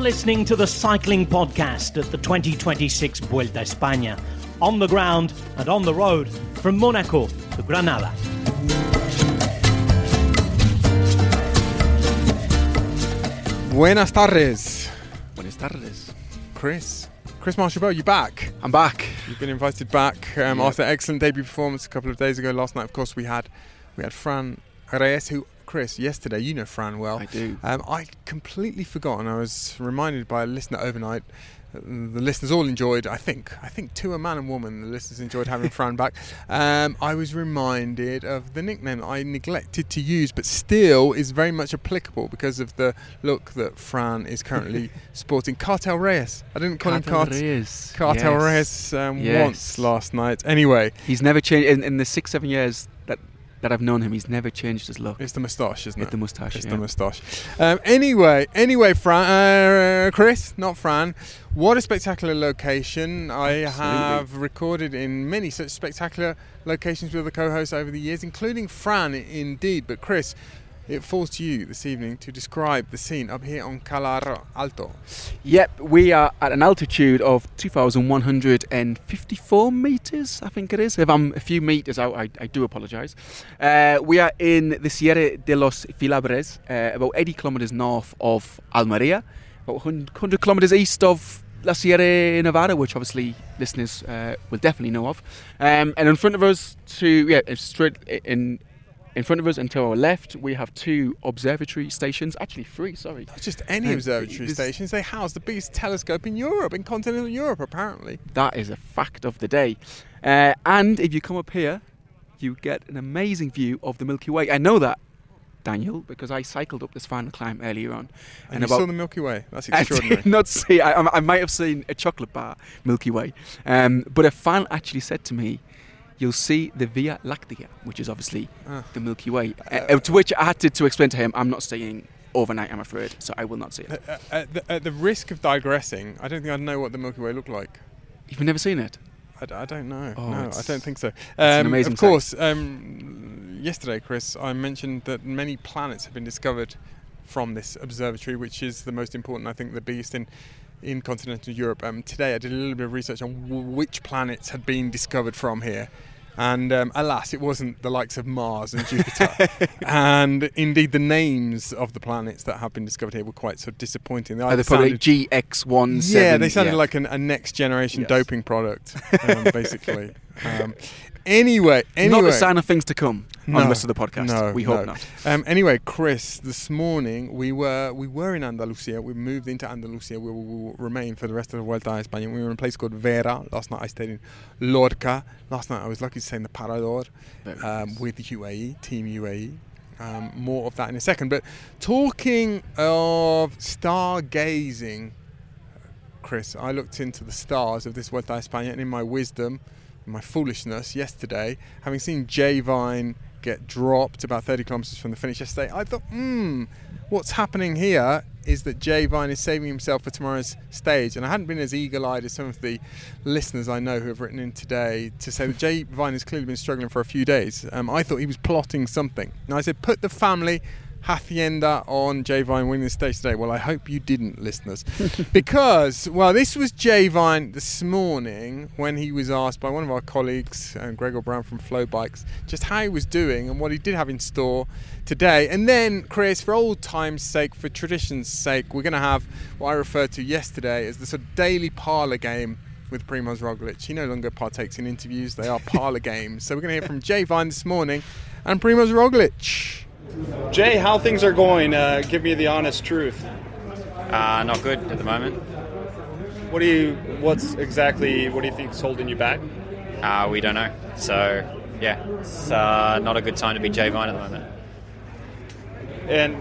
listening to the Cycling Podcast at the 2026 Vuelta a España. On the ground and on the road, from Monaco to Granada. Buenas tardes. Buenas tardes. Chris Marshall, you back? I'm back. You've been invited back after an excellent debut performance a couple of days ago. Last night, of course, we had Fran Reyes, who, Chris, yesterday, you know Fran well. I do. I completely forgotten. I was reminded by a listener overnight. The listeners all enjoyed, I think to a man and woman, the listeners enjoyed having Fran back. I was reminded of the nickname that I neglected to use, but still is very much applicable because of the look that Fran is currently sporting. Cartel Reyes. I didn't call him Cartel Reyes once last night. Anyway. He's never changed. In the 6-7 years that I've known him, he's never changed his look. It's the moustache, isn't it? It's the moustache, It's the moustache. Anyway, Fran, Chris, not Fran. What a spectacular location. I have recorded in many such spectacular locations with other co-hosts over the years, including Fran, indeed. But Chris, it falls to you this evening to describe the scene up here on Calar Alto. Yep, we are at an altitude of 2,154 metres, I think it is. If I'm a few metres out, I do apologise. We are in the Sierra de los Filabres, about 80 kilometres north of Almería, about 100 kilometres east of La Sierra Nevada, which obviously listeners will definitely know of. And in front of us, in front of us and to our left, we have 2 observatory stations. Actually 3, sorry. Not just any observatory stations. They house the biggest telescope in Europe, in continental Europe, apparently. That is a fact of the day. And if you come up here, you get an amazing view of the Milky Way. I know that, Daniel, because I cycled up this final climb earlier on. And you saw the Milky Way? That's extraordinary. I did not see. I might have seen a chocolate bar Milky Way. But a fan actually said to me, you'll see the Via Láctea, which is obviously the Milky Way. To which I had to explain to him, I'm not staying overnight, I'm afraid, so I will not see it. At the risk of digressing, I don't think I know what the Milky Way looked like. You've never seen it? I don't know. No, I don't think so. It's an amazing Of course, yesterday, Chris, I mentioned that many planets have been discovered from this observatory, which is the most important, I think, the biggest in continental Europe. Today I did a little bit of research on which planets had been discovered from here, and alas, it wasn't the likes of Mars and Jupiter. And indeed the names of the planets that have been discovered here were quite sort of disappointing. They probably GX17. Yeah, they sounded like a next generation doping product, basically. Anyway, not a sign of things to come on the rest of the podcast. No, we hope not. Anyway, Chris, this morning we were in Andalusia. We moved into Andalusia. We will remain for the rest of the Vuelta a España. We were in a place called Vera. Last night I stayed in Lorca. Last night I was lucky to stay in the Parador with the UAE, Team UAE. More of that in a second. But talking of stargazing, Chris, I looked into the stars of this Vuelta a España, and in my wisdom, my foolishness yesterday, having seen Jay Vine get dropped about 30 kilometres from the finish yesterday, I thought, what's happening here is that Jay Vine is saving himself for tomorrow's stage. And I hadn't been as eagle-eyed as some of the listeners I know who have written in today to say that Jay Vine has clearly been struggling for a few days. I thought he was plotting something. And I said, put the family hacienda on Jay Vine winning the stage today. Well, I hope you didn't, listeners, because, this was Jay Vine this morning when he was asked by one of our colleagues, Gregor Brown from Flow Bikes, just how he was doing and what he did have in store today. And then, Chris, for old time's sake, for tradition's sake, we're going to have what I referred to yesterday as the sort of daily parlour game with Primoz Roglic. He no longer partakes in interviews, they are parlour games. So we're going to hear from Jay Vine this morning and Primoz Roglic. Jay, how things are going? Give me the honest truth. Not good at the moment. What do you think is holding you back? We don't know. So, it's not a good time to be Jay Vine at the moment. And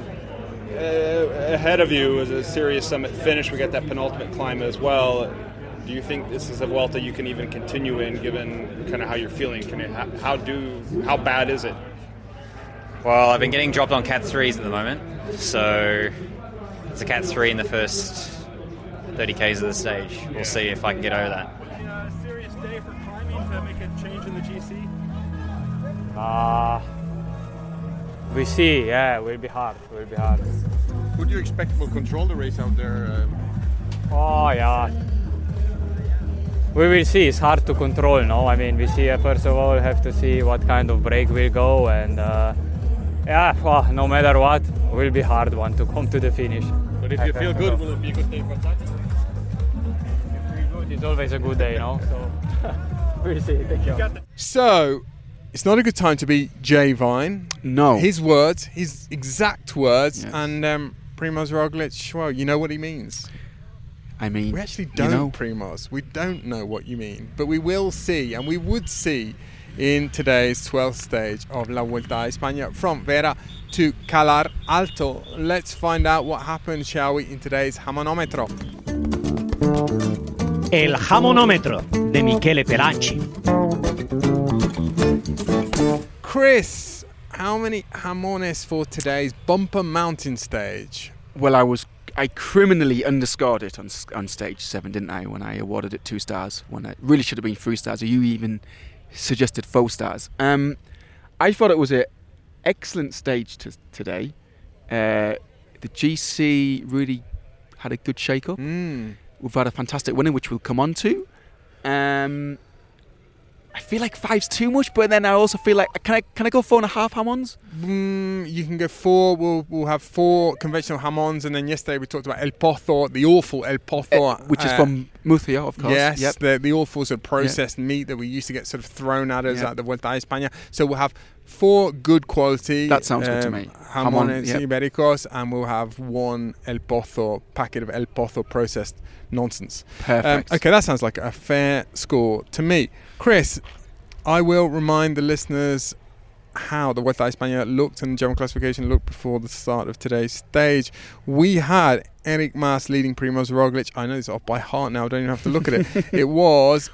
ahead of you is a Serious Summit finish. We got that penultimate climb as well. Do you think this is a Vuelta you can even continue in, given kind of how you're feeling? How bad is it? Well, I've been getting dropped on Cat 3s at the moment, so it's a Cat 3 in the first 30 Ks of the stage. We'll see if I can get over that. A serious day for climbing to make a change in the GC? We see, will be hard. Who do you expect will control the race out there? yeah. We will see. It's hard to control, no? I mean, we see, first of all, have to see what kind of break will go, and no matter what, it will be hard one to come to the finish. But if you feel good, will it be a good day for Tati? It's always a good day, no? So we'll see. Thank you. So, it's not a good time to be Jay Vine. No. His words, his exact words, Yes. and Primoz Roglic, well, you know what he means. I mean, We actually don't, Primoz. We don't know what you mean. But we will see, and we would see in today's 12th stage of La Vuelta a España from Vera to Calar Alto. Let's find out what happened, shall we, in today's Jamonómetro. El Jamonómetro de Michele Pelacci. Chris, how many jamones for today's bumper mountain stage? well, I criminally underscored it on stage 7, didn't I, when I awarded it 2 stars, when it really should have been 3 stars, or you even suggested 4 stars. I thought it was an excellent stage today. The GC really had a good shake-up. We've had a fantastic winner, which we'll come on to. I feel like 5's too much, but then I also feel like can I go 4.5 jamons? You can go 4. We'll have 4 conventional jamons, and then yesterday we talked about El Pozo, the awful El Pozo, which is from Murcia, of course. Yes, yep. the awful sort of processed meat that we used to get sort of thrown at us Yep. at the Vuelta a España. So we'll have 4 good quality. That sounds good to me. Jamones Jamon, yep. ibéricos, and we'll have 1 El Pozo packet of El Pozo processed nonsense. Perfect. Okay, that sounds like a fair score to me. Chris, I will remind the listeners how the Vuelta a España looked and the general classification looked before the start of today's stage. We had Enric Mas leading Primoz Roglic. I know this off by heart now, I don't even have to look at it. It was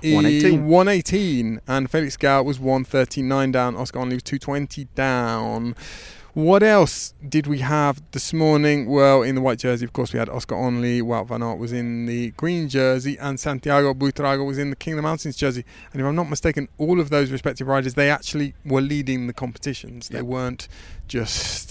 118, and Felix Gall was 139 down. Oscar Onley was 220 down. What else did we have this morning? Well, in the white jersey, of course, we had Oscar Onley. Wout van Aert was in the green jersey, and Santiago Buitrago was in the King of the Mountains jersey. And if I'm not mistaken, all of those respective riders, they actually were leading the competitions. They weren't just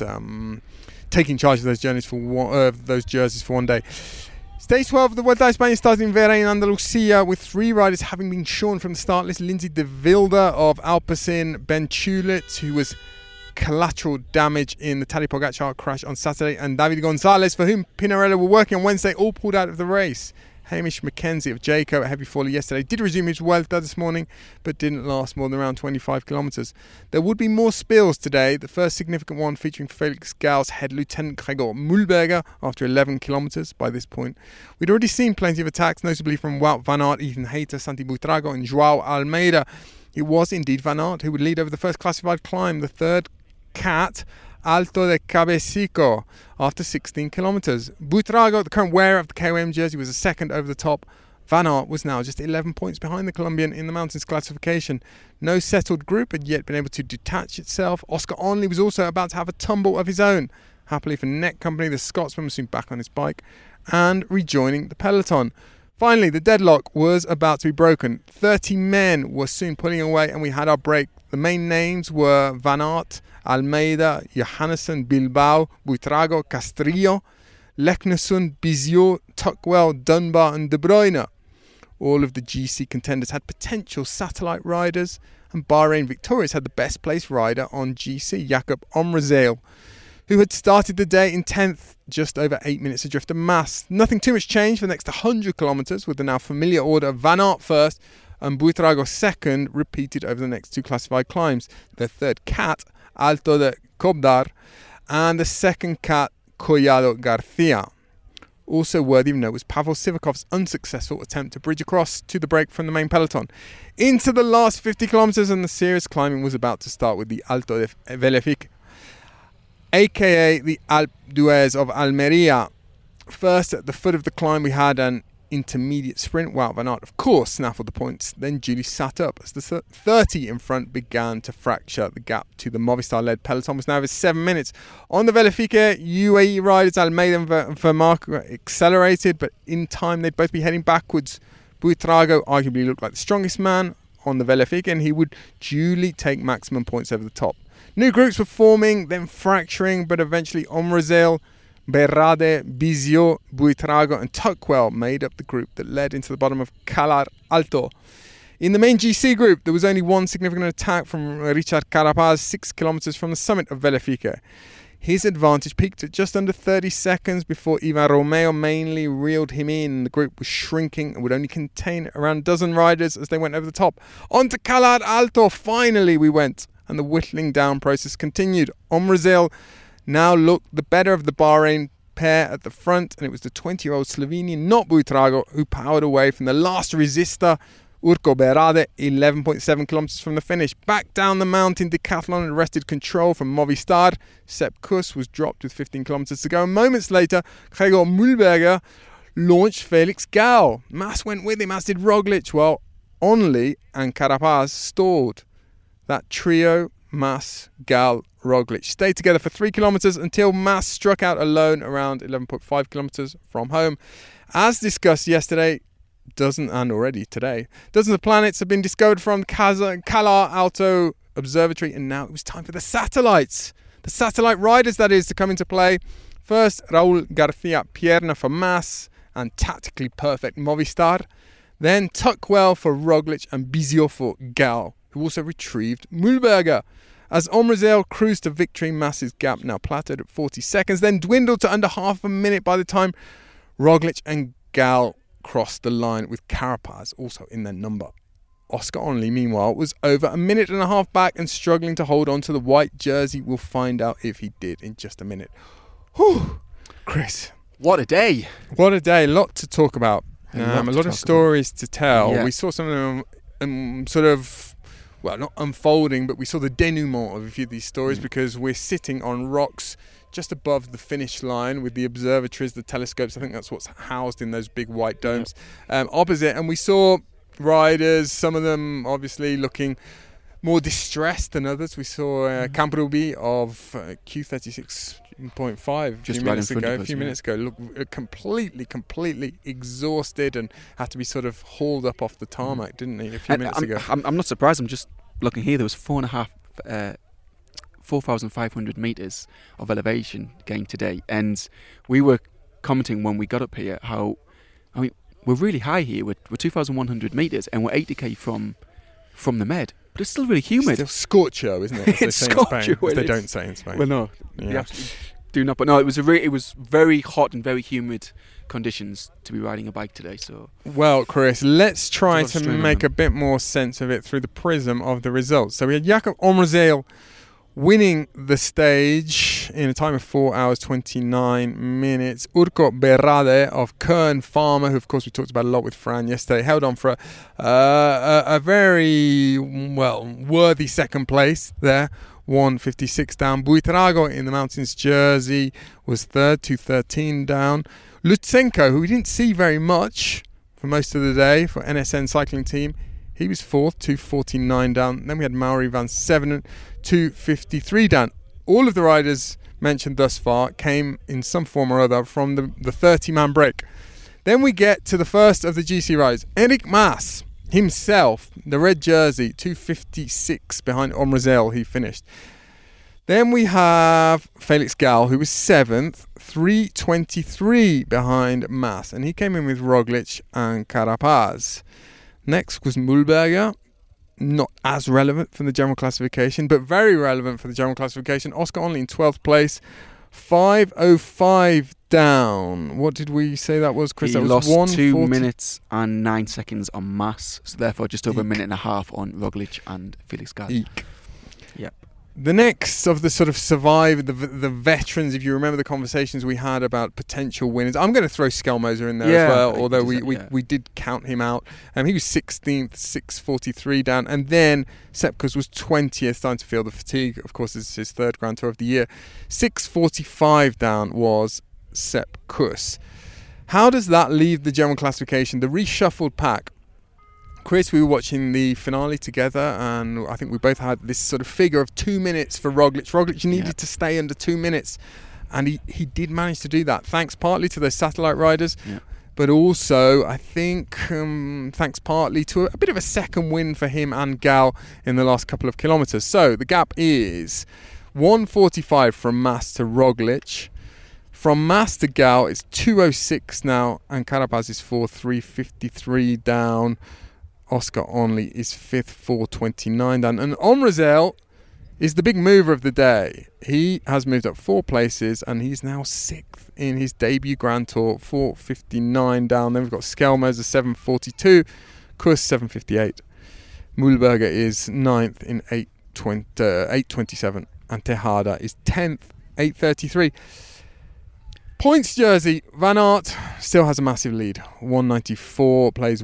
taking charge of those journeys for those jerseys for one day. Stage 12 of the Vuelta a España started in Vera in Andalusia, with 3 riders having been shorn from the start list. Lindsay de Wilde of Alpecin, Ben Tulett, who was collateral damage in the Tadej Pogacar crash on Saturday, and David Gonzalez, for whom Pinarello were working on Wednesday, all pulled out of the race. Hamish Mackenzie of Jayco, a heavy faller yesterday, did resume his Vuelta this morning, but didn't last more than around 25 kilometres. There would be more spills today, the first significant one featuring Felix Gall's head Lieutenant Gregor Mühlberger after 11 kilometres by this point. We'd already seen plenty of attacks, notably from Wout van Aert, Ethan Hayter, Santi Buitrago and Joao Almeida. It was indeed Van Aert who would lead over the first classified climb, the third cat, Alto de Cabecico, after 16 kilometres. Buitrago, the current wearer of the KOM jersey, was a second over the top. Van Aert was now just 11 points behind the Colombian in the mountains classification. No settled group had yet been able to detach itself. Oscar Onley was also about to have a tumble of his own. Happily for Net Company, the Scotsman was soon back on his bike and rejoining the peloton. Finally, the deadlock was about to be broken. 30 men were soon pulling away, and we had our break. The main names were Van Aert, Almeida, Johannesson, Bilbao, Buitrago, Castrillo, Leknesund, Biziot, Tuckwell, Dunbar and De Bruyne. All of the GC contenders had potential satellite riders, and Bahrain Victorious had the best placed rider on GC, Jakob Omrazale, who had started the day in 10th, just over 8 minutes adrift of Mas. Nothing too much changed for the next 100 kilometres, with the now familiar order of Van Aert first and Buitrago second, repeated over the next 2 classified climbs. The third cat, Alto de Cobdar, and the second cat, Collado Garcia. Also worthy of note was Pavel Sivakov's unsuccessful attempt to bridge across to the break from the main peloton. Into the last 50 kilometres, and the serious climbing was about to start with the Alto de Velefik, aka the Alpe d'Huez of Almeria. First, at the foot of the climb, we had an intermediate sprint. Wout van Aert, of course, snaffled the points, then duly sat up as the 30 in front began to fracture. The gap to the Movistar-led peloton was now over 7 minutes. On the Velefike, UAE riders Almeida and Vermaak accelerated, but in time they'd both be heading backwards. Buitrago arguably looked like the strongest man on the Velefike, and he would duly take maximum points over the top. New groups were forming, then fracturing, but eventually Omrazale Berrade, Bizio, Buitrago and Tuckwell made up the group that led into the bottom of Calar Alto. In the main GC group, there was only one significant attack from Richard Carapaz 6 kilometres from the summit of Vellefique. His advantage peaked at just under 30 seconds before Ivan Romeo mainly reeled him in. The group was shrinking and would only contain around a dozen riders as they went over the top. On to Calar Alto, finally we went, and the whittling down process continued. Omrazel now looked the better of the Bahrain pair at the front, and it was the 20-year-old Slovenian, not Buitrago, who powered away from the last resistor, Urko Berrade, 11.7 kilometres from the finish. Back down the mountain, Decathlon had wrested control from Movistar. Sepp Kuss was dropped with 15 kilometres to go. And moments later, Gregor Mühlberger launched Felix Gall. Mas went with him, as did Roglic, while Onley and Carapaz stalled. That trio, Mas, Gall, Roglic, stayed together for 3 kilometres until Mas struck out alone around 11.5 kilometres from home. As discussed yesterday, dozens of planets have been discovered from Calar Alto Observatory, and now it was time for the satellites. The satellite riders, that is, to come into play. First, Raúl García Pierna for Mas and tactically perfect Movistar. Then Tuckwell for Roglic and Bizio for Gall, who also retrieved Mühlberger. As Omrazel cruised to victory, Mas's gap now plateaued at 40 seconds, then dwindled to under half a minute by the time Roglic and Gall crossed the line, with Carapaz also in their number. Oscar Onley, meanwhile, was over a minute and a half back and struggling to hold on to the white jersey. We'll find out if he did in just a minute. Whew. Chris. What a day. What a day. A lot to talk about. A lot of stories to tell. Yeah. We saw some of them not unfolding, but we saw the denouement of a few of these stories because we're sitting on rocks just above the finish line with the observatories, the telescopes. I think that's what's housed in those big white domes opposite. And we saw riders, some of them obviously looking more distressed than others. We saw Camperubi of Q36.5 a few minutes ago, look completely exhausted and had to be sort of hauled up off the tarmac, didn't he, a few minutes ago? I'm not surprised. I'm just looking here. There was 4,500 metres of elevation gained today, and we were commenting when we got up here how, I mean, we're really high here. We're 2,100 metres and we're 80k from the Med, but it's still really humid. It's still scorcho, isn't it? It's scorcho. They don't say in Spain. Well, no, yeah. Do not. But no, it was very hot and very humid conditions to be riding a bike today. So, well, Chris, let's try to make a bit more sense of it through the prism of the results. So we had Jakob Omrazel winning the stage in a time of 4 hours 29 minutes. Urko Berrade of Kern Pharma, who of course we talked about a lot with Fran yesterday, held on for a very worthy second place there. 1:56 down. Buitrago in the Mountains jersey was third, 2:13 down. Lutsenko, who we didn't see very much for most of the day for NSN cycling team, he was fourth, 2:49 down. Then we had Mauri van Sevenen, 2:53 down. All of the riders mentioned thus far came in some form or other from the 30-man break. Then we get to the first of the GC riders, Enric Mas himself, the red jersey, 2:56 behind Omrazel, he finished. Then we have Felix Gall, who was 7th, 3:23 behind Mas, and he came in with Roglic and Carapaz. Next was Mühlberger, not as relevant for the general classification, but very relevant for the general classification. Oscar Onley in 12th place, 5:05 down. What did we say that was, Chris? He that was lost 2 minutes and 9 seconds on Mas, so therefore just over a minute and a half on Roglic and Felix Gall. Yep. The next of the sort of survived, the veterans, if you remember the conversations we had about potential winners. I'm going to throw Skelmoser in there as well, although we did count him out. He was 16th, 6:43 down. And then Sepp Kuss was 20th, starting to feel the fatigue. Of course, it's his third Grand Tour of the year. 6:45 down was Sepp Kuss. How does that leave the general classification? The reshuffled pack. Chris, we were watching the finale together, and I think we both had this sort of figure of 2 minutes for Roglic. Roglic needed to stay under 2 minutes, and he did manage to do that, thanks partly to those satellite riders, but also, I think, thanks partly to a bit of a second win for him and Gall in the last couple of kilometres. So the gap is 1:45 from Mas to Roglic, From Mas to Gal, it's 2:06 now, and Carapaz is 4th, 3:53 down. Oscar Onley is 5th, 4:29 down. And Omrazel is the big mover of the day. He has moved up 4 places, and he's now 6th in his debut Grand Tour, 4:59 down. Then we've got Skelmers at 7:42, Kuss 7:58. Mühlberger is 9th in 8:27, and Tejada is 10th, 8:33. Points jersey, Van Aert still has a massive lead. 194, plays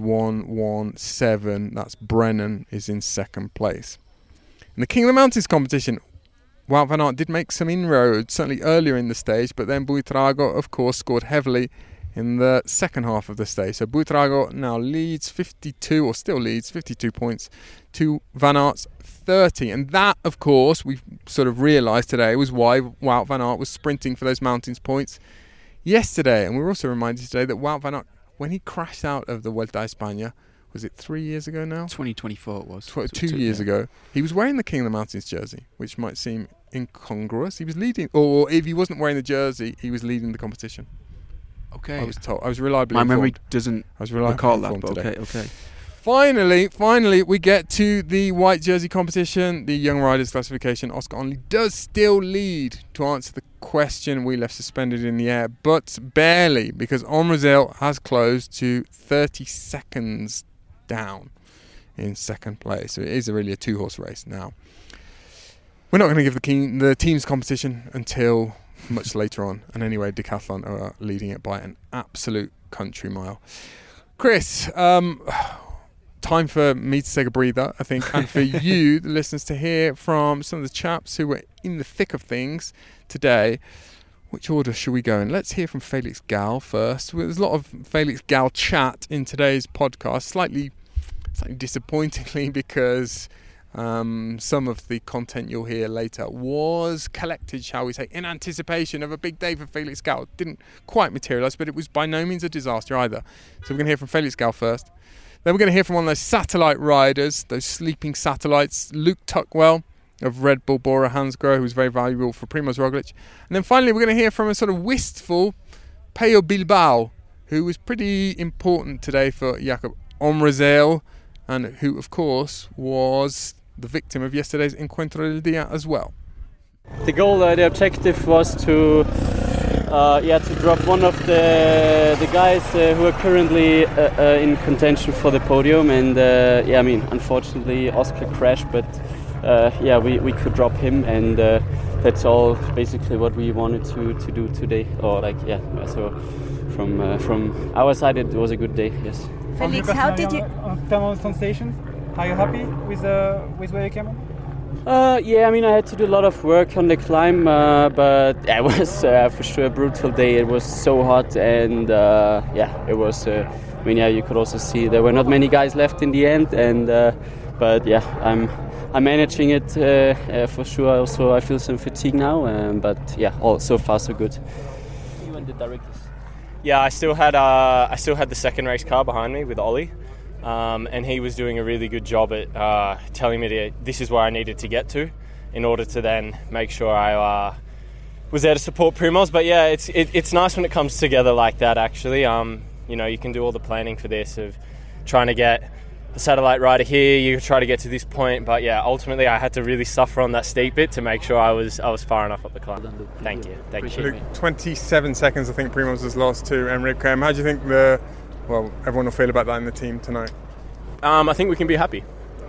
1:17. That's Brennan is in second place. In the King of the Mountains competition, Wout van Aert did make some inroads, certainly earlier in the stage, but then Buitrago, of course, scored heavily in the second half of the stage. So Buitrago now leads 52, or still leads 52 points to Van Aert's 30. And that, of course, we've sort of realised today was why Wout van Aert was sprinting for those mountains points yesterday. And we were also reminded today that Wout van Aert, when he crashed out of the Vuelta a España, was it 3 years ago now? 2024 it was. 2 years ago. He was wearing the King of the Mountains jersey, which might seem incongruous. He was leading, or if he wasn't wearing the jersey, he was leading the competition. Okay. I was told. I was reliably My informed. memory doesn't recall that, but today. okay. Finally, we get to the white jersey competition, the Young Riders classification. Oscar Onley does still lead to answer the question we left suspended in the air, but barely, because Omrazel has closed to 30 seconds down in second place. So it is really a 2-horse race now. We're not going to give the team's competition until much later on. And anyway, Decathlon are leading it by an absolute country mile. Chris, time for me to take a breather, I think, and for you, the listeners, to hear from some of the chaps who were in the thick of things today. Which order should we go in? Let's hear from Felix Gal first. There's a lot of Felix Gal chat in today's podcast, slightly disappointingly, because some of the content you'll hear later was collected, shall we say, in anticipation of a big day for Felix Gal. Didn't quite materialise, but it was by no means a disaster either. So we're going to hear from Felix Gal first. Then we're going to hear from one of those satellite riders, those sleeping satellites, Luke Tuckwell of Red Bull Bora Hansgrohe, who was very valuable for Primoz Roglic. And then finally, we're going to hear from a sort of wistful Pello Bilbao, who was pretty important today for Jakob Omrazel, and who, of course, was the victim of yesterday's Encuentro del Dia as well. The goal, the objective was to drop one of the guys who are currently in contention for the podium, and unfortunately Oscar crashed, but we could drop him, and that's all basically what we wanted to do today. So from our side it was a good day. Yes. Felix, how did you on station? Are you happy with where you came on? I had to do a lot of work on the climb, but it was for sure a brutal day. It was so hot, and it was. You could also see there were not many guys left in the end, and I'm managing it for sure. Also, I feel some fatigue now, all so far so good. You and the directors. Yeah, I still had the second race car behind me with Ollie. And he was doing a really good job at telling me this is where I needed to get to in order to then make sure I was there to support Primoz. But yeah, it's nice when it comes together like that, actually. You can do all the planning for this, of trying to get a satellite rider here, you try to get to this point. But yeah, ultimately I had to really suffer on that steep bit to make sure I was far enough up the climb. Thank you. 27 seconds I think Primoz has lost to Enric. How do you think everyone will feel about that in the team tonight? I think we can be happy.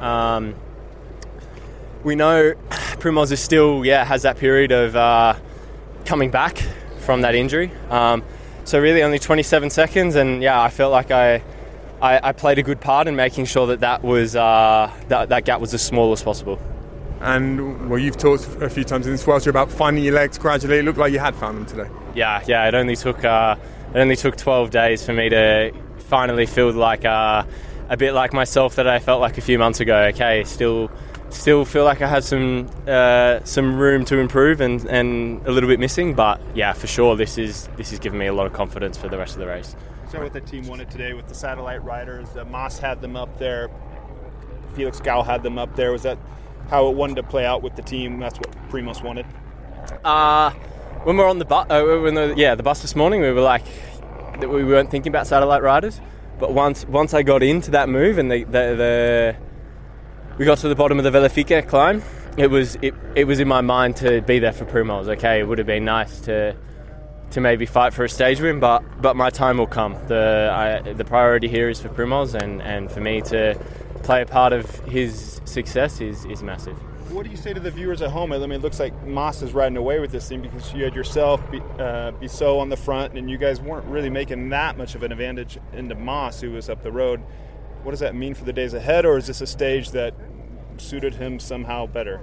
We know Primoz is still has that period of coming back from that injury. So really only 27 seconds, and I felt like I played a good part in making sure that was that gap was as small as possible. And you've talked a few times in this World Tour about finding your legs gradually. It looked like you had found them today. Yeah. It only took 12 days for me to finally feel like a bit like myself that I felt like a few months ago. Okay, still feel like I had some room to improve and a little bit missing, but for sure this is giving me a lot of confidence for the rest of the race. So what the team wanted today with the satellite riders, Mas had them up there, Felix Gal had them up there. Was that how it wanted to play out with the team? That's what Primoz wanted? when we're on the bus this morning, we were like, we weren't thinking about satellite riders. But once I got into that move and we got to the bottom of the Vellifica climb, it was in my mind to be there for Primoz. Okay, it would have been nice to maybe fight for a stage win, but my time will come. The priority here is for Primoz, and for me to play a part of his success is massive. What do you say to the viewers at home? I mean, it looks like Mas is riding away with this thing because you had yourself, Bissau on the front, and you guys weren't really making that much of an advantage into Mas, who was up the road. What does that mean for the days ahead, or is this a stage that suited him somehow better?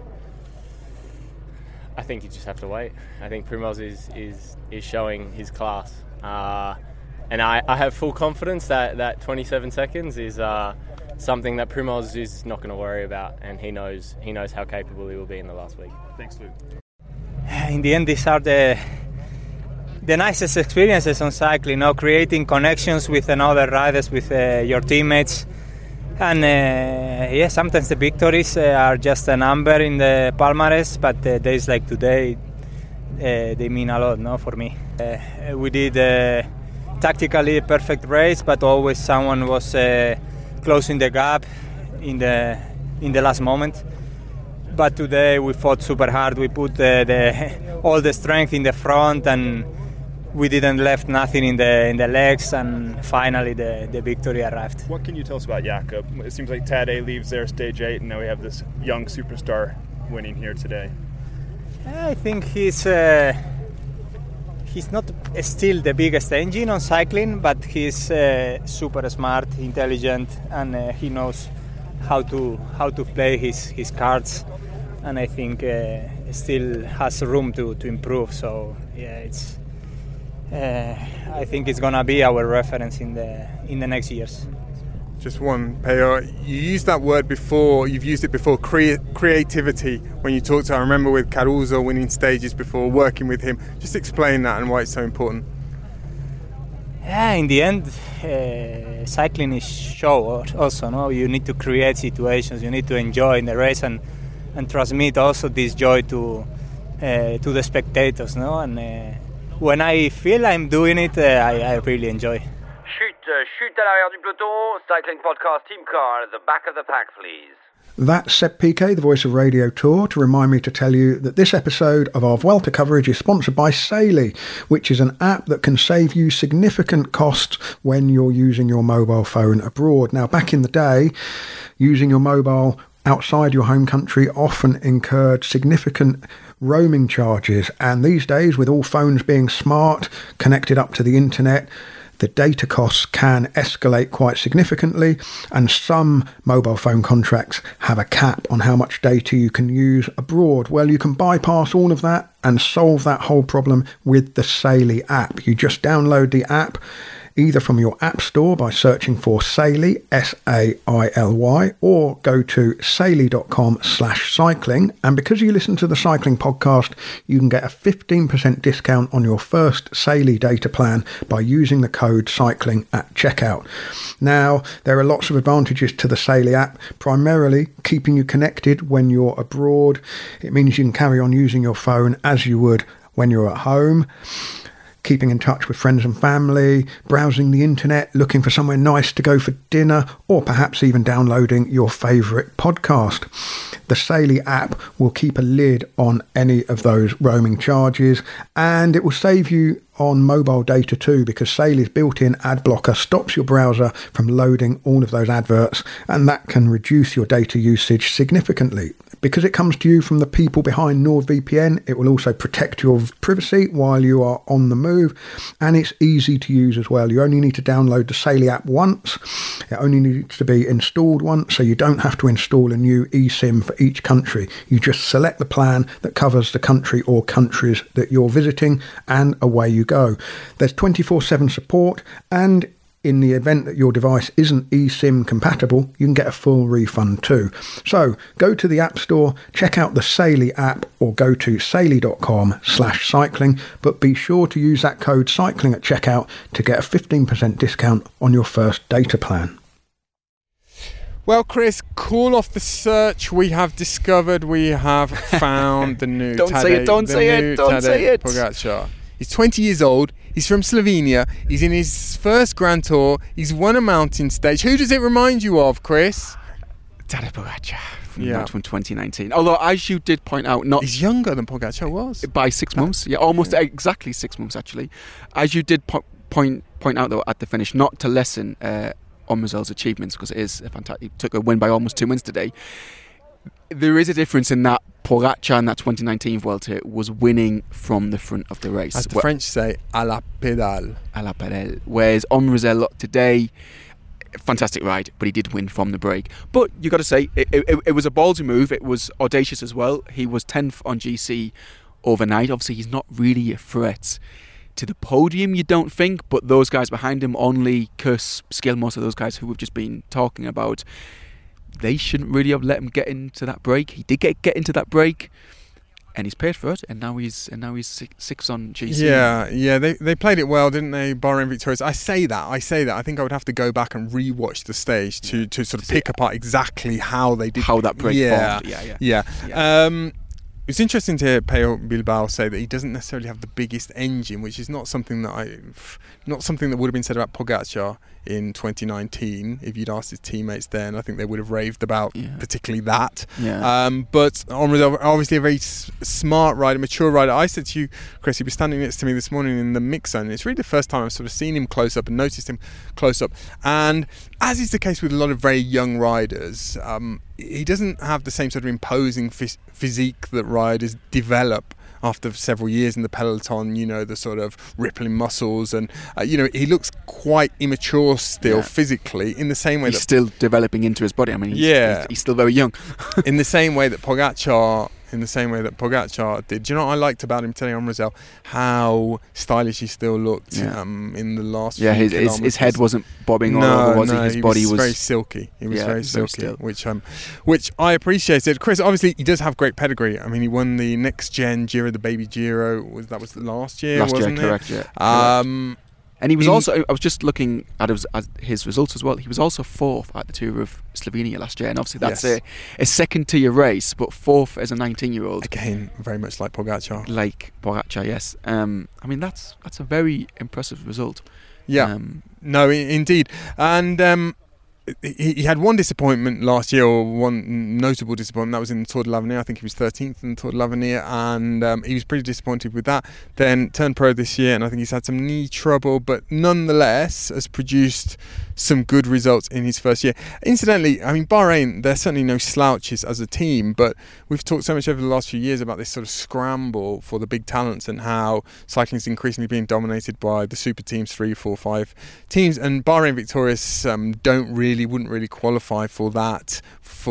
I think you just have to wait. I think Primoz is showing his class, and I have full confidence that 27 seconds is something that Primoz is not going to worry about, and he knows how capable he will be in the last week. Thanks, Luke. In the end, these are the nicest experiences on cycling, creating connections with another riders, with your teammates. And sometimes the victories are just a number in the palmarès, but days like today, they mean a lot, for me. We did tactically a perfect race, but always someone was closing the gap in the last moment. But today we fought super hard. We put all the strength in the front, and we didn't left nothing in the legs, and finally the victory arrived. What can you tell us about Jakob? It seems like Tadej leaves there stage 8, and now we have this young superstar winning here today. I think he's not still the biggest engine on cycling, but he's super smart, intelligent, and he knows how to play his cards. And I think still has room to improve. So it's. I think it's gonna be our reference in the next years. Just one, Peyo. You used that word before. You've used it before. Creativity. When you talked, I remember with Caruso winning stages before, working with him. Just explain that and why it's so important. Yeah, in the end, cycling is show also. No, you need to create situations. You need to enjoy in the race and transmit also this joy to the spectators. No, and when I feel I'm doing it, I really enjoy. Chute à l'arrière du peloton, Cycling Podcast Team Car at the back of the pack, please. That's Seb Piquet, the voice of Radio Tour, to remind me to tell you that this episode of our Vuelta coverage is sponsored by Saily, which is an app that can save you significant costs when you're using your mobile phone abroad. Now, back in the day, using your mobile outside your home country often incurred significant roaming charges, and these days, with all phones being smart, connected up to the internet, the data costs can escalate quite significantly, and some mobile phone contracts have a cap on how much data you can use abroad. Well, you can bypass all of that and solve that whole problem with the Saily app. You just download the app either from your app store by searching for Saily, Saily, or go to saily.com/cycling. And because you listen to the Cycling Podcast, you can get a 15% discount on your first Saily data plan by using the code cycling at checkout. Now, there are lots of advantages to the Saily app, primarily keeping you connected when you're abroad. It means you can carry on using your phone as you would when you're at home, keeping in touch with friends and family, browsing the internet, looking for somewhere nice to go for dinner, or perhaps even downloading your favourite podcast. The Saily app will keep a lid on any of those roaming charges, and it will save you on mobile data too, because Saily's built-in ad blocker stops your browser from loading all of those adverts, and that can reduce your data usage significantly. Because it comes to you from the people behind NordVPN, it will also protect your privacy while you are on the move, and it's easy to use as well. You only need to download the Saily app once. It only needs to be installed once, so you don't have to install a new eSIM for each country. You just select the plan that covers the country or countries that you're visiting, and away you go. There's 24/7 support, and in the event that your device isn't eSIM compatible, you can get a full refund too. So go to the App Store, check out the Saily app, or go to saily.com/cycling, but be sure to use that code cycling at checkout to get a 15% discount on your first data plan. Well, Chris, call off the search. We have discovered, we have found the new Don't say it, don't say it, don't say it. Pogacar. He's 20 years old. He's from Slovenia. He's in his first Grand Tour. He's won a mountain stage. Who does it remind you of, Chris? Tadej Pogacar from 2019. Although, as you did point out, he's younger than Pogacar was by 6 months. Yeah, almost exactly 6 months actually. As you did point out though at the finish, not to lessen Omrizel's achievements, because it is a fantastic. He took a win by almost 2 minutes today. There is a difference in that Pogacar in that 2019 Vuelta was winning from the front of the race. As the French say, à la pédale. À la pédale. Whereas Omrizel today, fantastic ride, but he did win from the break. But you got to say, it was a ballsy move. It was audacious as well. He was 10th on GC overnight. Obviously, he's not really a threat to the podium, you don't think, but those guys behind him, Onley, Kuss, Skillmoss, are those guys who we've just been talking about. They shouldn't really have let him get into that break. He did get into that break, and he's paid for it. And now he's sixth on GC. Yeah. They played it well, didn't they? Bahrain victorious. I say that. I think I would have to go back and rewatch the stage to sort of pick apart exactly how they did. How that break formed. Yeah. It's interesting to hear Pello Bilbao say that he doesn't necessarily have the biggest engine, which is not something that would have been said about Pogacar in 2019 if you'd asked his teammates then. I think they would have raved about particularly that. But Omrizel, obviously a very smart rider, mature rider. I said to you, Chris, he was standing next to me this morning in the mix zone, and it's really the first time I've sort of seen him close up and noticed him close up. And as is the case with a lot of very young riders, he doesn't have the same sort of imposing physique that riders develop after several years in the peloton, the sort of rippling muscles, and he looks quite immature still physically, in the same way he's still developing into his body. I mean, he's still very young. in the same way that Pogacar did. Do you know what I liked about him today, Omrizel? How stylish he still looked in the last few kilometers. His head wasn't bobbing all over, was he? His body was very silky. He was very silky, which I appreciated. Chris, obviously, he does have great pedigree. I mean, he won the next gen Giro, the Baby Giro. That was last year, wasn't it? Correct, yeah. And he was also, I was just looking at his results as well. He was also 4th at the Tour of Slovenia last year. And obviously that's a second-tier race, but 4th as a 19-year-old. Again, very much like Pogacar. Yes. I mean, that's a very impressive result. Yeah. No, indeed. And he had one disappointment last year, or one notable disappointment. That was in the Tour de l'Avenir. I think he was 13th in the Tour de l'Avenir, and he was pretty disappointed with that. Then turned pro this year, and I think he's had some knee trouble, but nonetheless has produced some good results in his first year. Incidentally, I mean, Bahrain, they're certainly no slouches as a team, but we've talked so much over the last few years about this sort of scramble for the big talents and how cycling is increasingly being dominated by the super teams, 3, 4, 5 teams, and Bahrain victorious wouldn't really qualify for that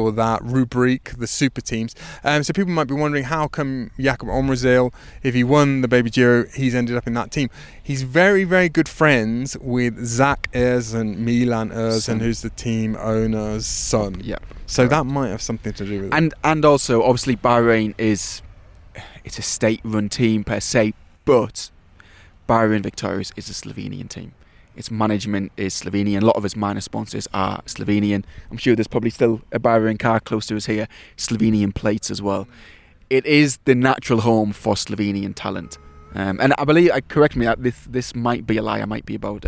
rubric, the super teams. So people might be wondering, how come Jakob Omrizel, if he won the Baby Giro, he's ended up in that team? He's very, very good friends with Zach Erzen, Milan Erzen, who's the team owner's son. Yeah. So that might have something to do with it. And also, obviously, Bahrain it's a state-run team per se, but Bahrain Victorious is a Slovenian team. Its management is Slovenian. A lot of its minor sponsors are Slovenian. I'm sure there's probably still a Bahrain car close to us here. Slovenian plates as well. It is the natural home for Slovenian talent. And I believe, correct me, this might be a lie. I might be about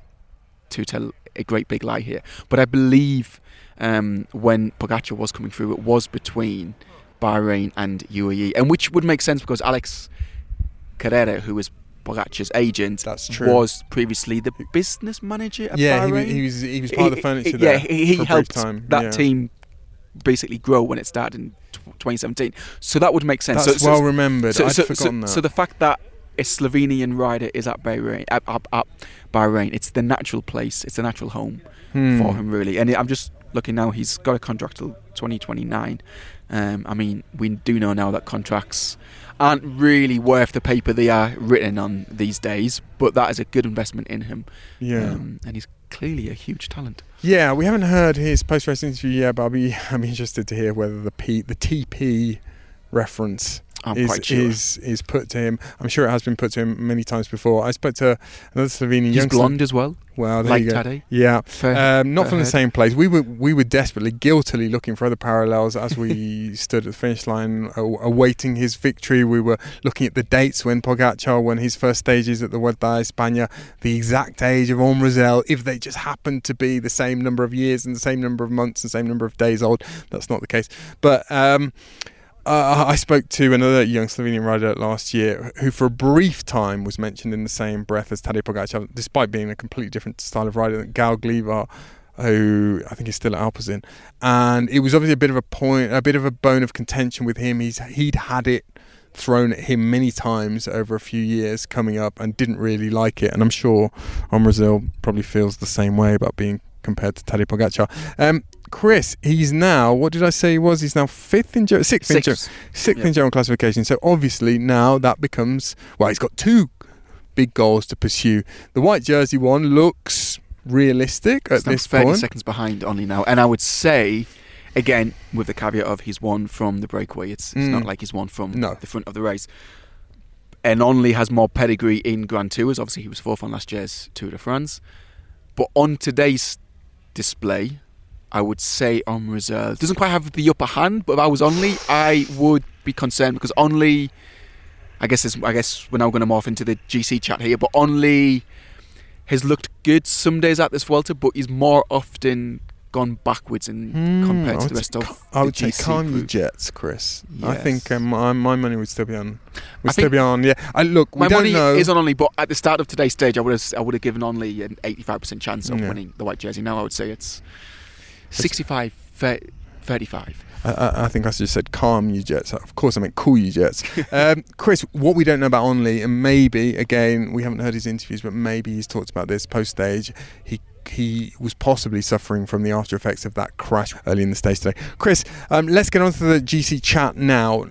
to tell a great big lie here. But I believe when Pogacar was coming through, it was between Bahrain and UAE. And which would make sense because Alex Carrera, who was Pogacar's agent, was previously the business manager at Bahrain. He was part of the furniture there. He helped that team basically grow when it started in 2017. So that would make sense. That's well remembered. I'd forgotten that. So the fact that a Slovenian rider is at Bahrain, it's the natural place, it's the natural home for him, really. And I'm just looking now, he's got a contract till 2029. I mean, we do know now that contracts aren't really worth the paper they are written on these days, but that is a good investment in him. Yeah. And he's clearly a huge talent. Yeah, we haven't heard his post-race interview yet, but I'm interested to hear whether the TP reference is put to him. I'm sure it has been put to him many times before. I spoke to another Slovenian youngster. He's blonde as well. Well, there like you go. Tadej. Yeah, Fair- not fair from the head. same place. We were desperately, guiltily looking for other parallels as we stood at the finish line, awaiting his victory. We were looking at the dates when Pogacar won his first stages at the Vuelta a España, the exact age of Omrosel, if they just happened to be the same number of years and the same number of months and the same number of days old. That's not the case. But I spoke to another young Slovenian rider last year who for a brief time was mentioned in the same breath as Tadej Pogacar, despite being a completely different style of rider, Gal Glivar, who I think is still at Alpecin. And it was obviously a bit of a bone of contention with him. He'd had it thrown at him many times over a few years coming up and didn't really like it. And I'm sure Omrosel probably feels the same way about being compared to Tadej Pogacar. Chris, he's now, what did I say he was? He's now sixth in general classification. So obviously now that becomes, well, he's got two big goals to pursue. The white jersey one looks realistic at this 30 point. seconds behind only now. And I would say, again, with the caveat of he's won from the breakaway. It's not like he's won from the front of the race. And Onley has more pedigree in Grand Tours. Obviously, he was fourth on last year's Tour de France. But on today's display, I would say Omrosel doesn't quite have the upper hand, but if I was Onley, I would be concerned because Onley, I guess we're now going to morph into the GC chat here, but Onley has looked good some days at this Vuelta, but he's more often gone backwards compared to the rest of I would the GC say calm your group. jets, Chris. I Yes. think my money would still be on. My We don't money know. is on Onley, but at the start of today's stage, I would have given Onley an 85% chance of winning the white jersey. Now I would say it's 65, 35. I think I just said calm you jets. Of course I meant cool you jets. Chris, what we don't know about Onley, and maybe, again, we haven't heard his interviews, but maybe he's talked about this post-stage, he was possibly suffering from the after effects of that crash early in the stage today. Chris, let's get on to the GC chat now.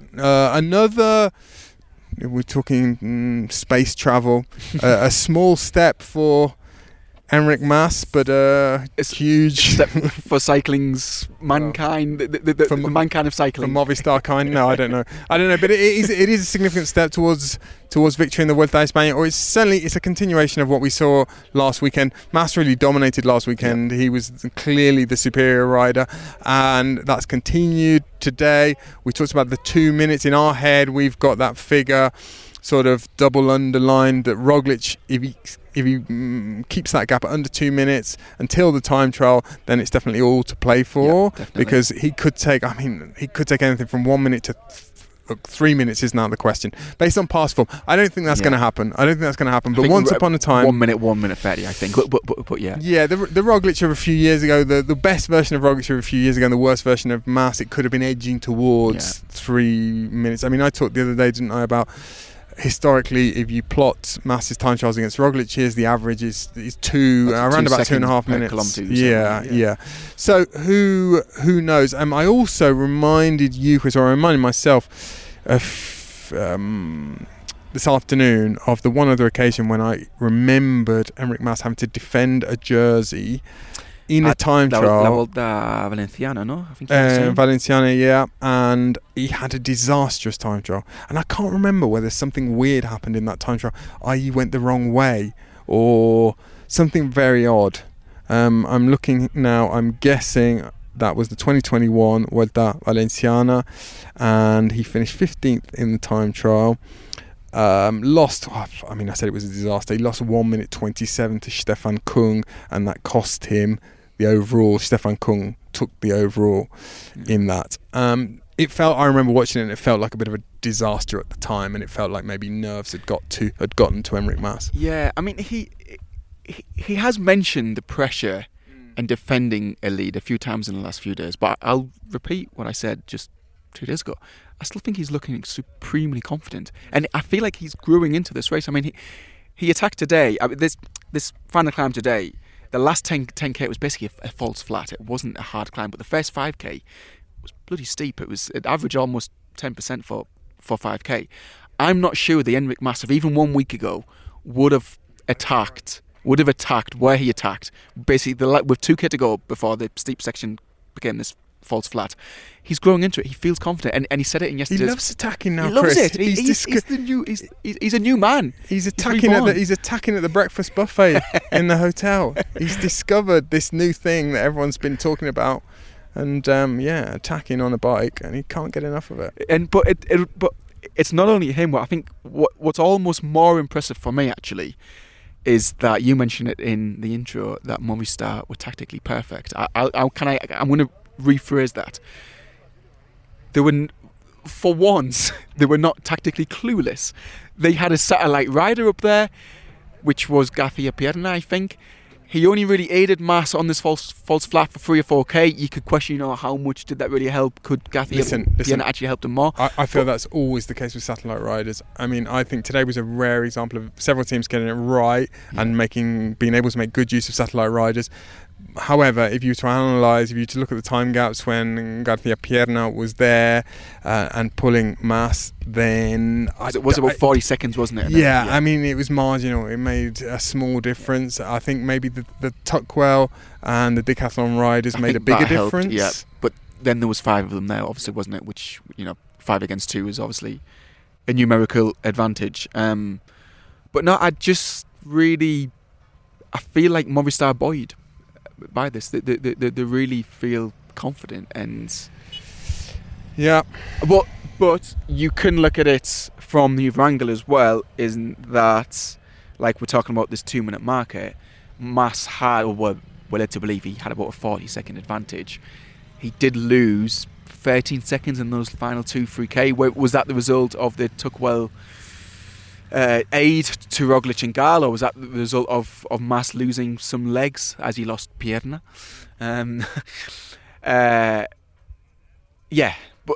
We're talking space travel, a small step for Enric Mas, but it's huge step for cycling's mankind, the mankind of cycling. For Movistar kind? No, I don't know. But it is a significant step towards victory in the Vuelta a España, or it's a continuation of what we saw last weekend. Mas really dominated last weekend. He was clearly the superior rider, and that's continued today. We talked about the 2 minutes in our head. We've got that figure sort of double underlined that Roglic, if he keeps that gap at under 2 minutes until the time trial, then it's definitely all to play for, because he could take anything from 1 minute to 3 minutes is now the question. Based on past form, I don't think that's going to happen. But once upon a time, 1 minute 30, I think. But yeah. Yeah, the Roglic of a few years ago, the best version of Roglic of a few years ago, and the worst version of Mas, it could have been edging towards 3 minutes. I mean, I talked the other day, didn't I, about historically, if you plot Mas's time trials against Roglic's, the average is around about 2.5 minutes. Yeah. So who knows? I also reminded you, Chris, or I reminded myself this afternoon of the one other occasion when I remembered Enric Mas having to defend a jersey in a time trial. La Volta Valenciana, no? I think Valenciana, yeah. And he had a disastrous time trial. And I can't remember whether something weird happened in that time trial, i.e. went the wrong way, or something very odd. I'm looking now, I'm guessing that was the 2021 Vuelta Valenciana, and he finished 15th in the time trial. I said it was a disaster. He lost 1 minute 27 to Stefan Kung, and that cost him the overall. Stefan Kung took the overall in that. I remember watching it, and it felt like a bit of a disaster at the time, and it felt like maybe nerves had gotten to Enric Mas. Yeah, I mean, he has mentioned the pressure and defending a lead a few times in the last few days, but I'll repeat what I said just 2 days ago. I still think he's looking supremely confident, and I feel like he's growing into this race. I mean, he attacked today. This final climb today, the last 10k was basically a false flat. It wasn't a hard climb, but the first 5k was bloody steep. It averaged almost 10% for 5k. I'm not sure the Enric Mas of even 1 week ago would have attacked where he attacked, basically with 2k to go before the steep section became this falls flat. He's growing into it. He feels confident, and he said it in yesterday's. He loves attacking now. He loves Chris. it. He's a new man. He's attacking at the breakfast buffet in the hotel. He's discovered this new thing that everyone's been talking about, and attacking on a bike, and he can't get enough of it. But it's not only him. I think what's almost more impressive for me actually is that you mentioned it in the intro that Movistar were tactically perfect. I'm going to rephrase that. For once, they were not tactically clueless. They had a satellite rider up there, which was Garcia Pierna, I think. He only really aided Mas on this false flat for 3 or 4k. You could question, how much did that really help? Could Garcia Pierna actually help them more? I feel that's always the case with satellite riders. I mean, I think today was a rare example of several teams getting it right and being able to make good use of satellite riders. However, if you were to look at the time gaps when Garcia Pierna was there and pulling Mas, then... It was about 40 seconds, wasn't it? Yeah, I mean, it was marginal. It made a small difference. I think maybe the Tuckwell and the Decathlon riders made a bigger difference. Yeah, but then there was 5 of them there, obviously, wasn't it? Which, 5 against 2 is obviously a numerical advantage. But no, I feel like Movistar buoyed by this. They really feel confident, and but you can look at it from the other angle as well, isn't that, like we're talking about this 2-minute marker, Mas had, or we're led to believe he had about a 40-second advantage. He did lose 13 seconds in those final 2-3k. Was that the result of the Tuckwell aid to Roglic and Gal, or was that the result of Mas losing some legs as he lost Pierna? But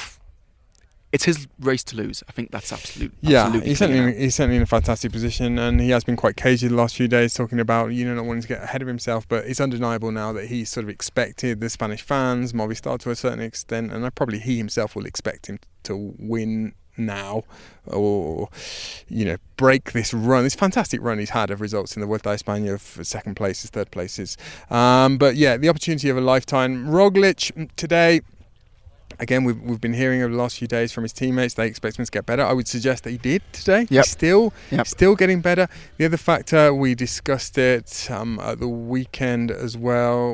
it's his race to lose. I think that's absolutely he's certainly in a fantastic position, and he has been quite cagey the last few days, talking about not wanting to get ahead of himself. But it's undeniable now that he's sort of expected the Spanish fans, Movistar to a certain extent, and probably he himself will expect him to win now, or break this fantastic run he's had of results in the Vuelta a España of second places, third places. But yeah, the opportunity of a lifetime. Roglic today, again, we've been hearing over the last few days from his teammates, they expect him to get better. I would suggest that he did today. Yep. He's still getting better. The other factor, we discussed it at the weekend as well,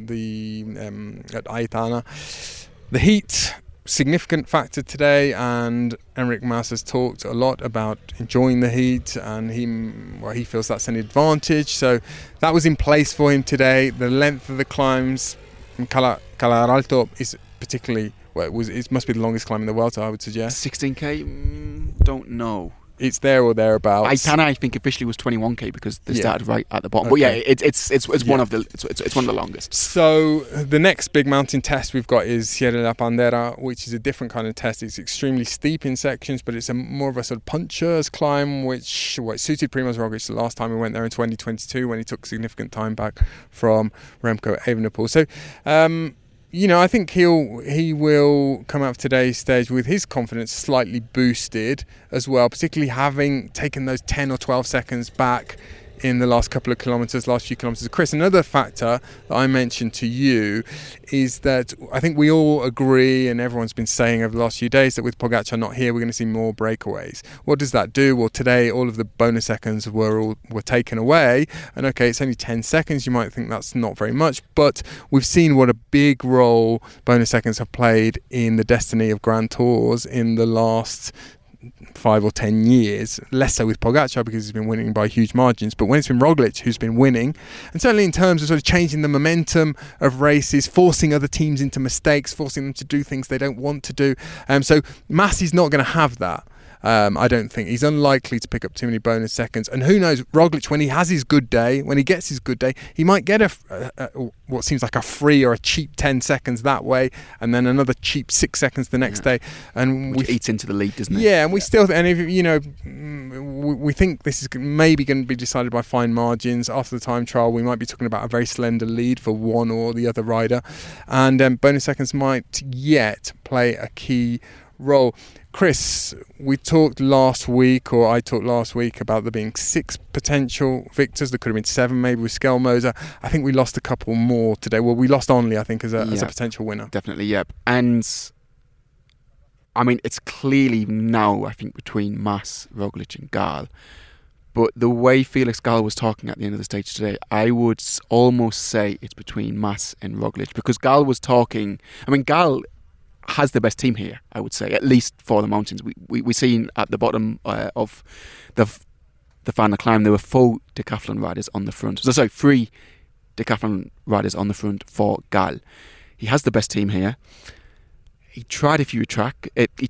at Aitana, the heat. Significant factor today, and Enric Mas has talked a lot about enjoying the heat, and he feels that's an advantage, so that was in place for him today. The length of the climbs from Calar Alto is particularly, it must be the longest climb in the world, so I would suggest 16k. Don't know. It's there or thereabouts. Aitana, I think, officially was 21k because they started right at the bottom. Okay. But yeah, it's one of the longest. So the next big mountain test we've got is Sierra de la Pandera, which is a different kind of test. It's extremely steep in sections, but it's more of a sort of puncher's climb, which suited Primož Roglic the last time we went there in 2022 when he took significant time back from Remco Evenepoel. So I think he will come out of today's stage with his confidence slightly boosted as well, particularly having taken those 10 or 12 seconds back in the last few kilometres. Chris, another factor that I mentioned to you is that I think we all agree, and everyone's been saying over the last few days, that with Pogačar not here, we're going to see more breakaways. What does that do? Well, today all of the bonus seconds were taken away, and okay, it's only 10 seconds. You might think that's not very much, but we've seen what a big role bonus seconds have played in the destiny of Grand Tours in the last 5 or 10 years, less so with Pogačar because he's been winning by huge margins, but when it's been Roglic who's been winning, and certainly in terms of sort of changing the momentum of races, forcing other teams into mistakes, forcing them to do things they don't want to do, so Massey's not going to have that. I don't think he's unlikely to pick up too many bonus seconds, and who knows, Roglic, when he has his good day, when he gets his good day, he might get what seems like a free or a cheap 10 seconds that way, and then another cheap 6 seconds the next day, and which eats into the lead, doesn't it? Yeah, and we still, and if we think this is maybe going to be decided by fine margins. After the time trial, we might be talking about a very slender lead for one or the other rider, and bonus seconds might yet play a key roll. Chris, we talked last week, or I talked last week, about there being 6 potential victors. There could have been 7 maybe with Skelmoser. I think we lost a couple more today. Well, we lost Onley, I think, as a potential winner. Definitely, yep. And I mean, it's clearly now, I think, between Mas, Roglic and Gal. But the way Felix Gal was talking at the end of the stage today, I would almost say it's between Mas and Roglic, because Gal was talking. I mean, Gal has the best team here, I would say, at least for the mountains. We seen at the bottom of the final climb, there were 4 decathlon riders on the front. So, sorry, 3 decathlon riders on the front for Gal. He has the best team here. He tried to attack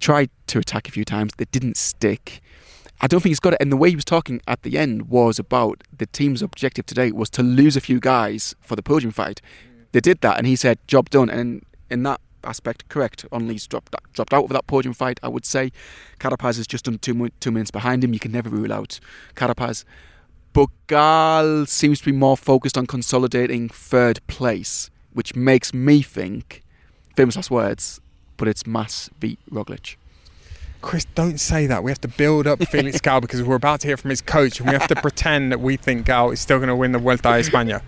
a few times. They didn't stick. I don't think he's got it. And the way he was talking at the end was about the team's objective today was to lose a few guys for the podium fight. They did that, and he said, job done. And in that aspect, correct. Onley's dropped out of that podium fight, I would say. Carapaz is just under 2 minutes behind him. You can never rule out Carapaz. But Gal seems to be more focused on consolidating 3rd place, which makes me think, famous last words, but it's Mas beat Roglic. Chris, don't say that. We have to build up Felix Gal because we're about to hear from his coach, and we have to pretend that we think Gal is still going to win the Vuelta a España.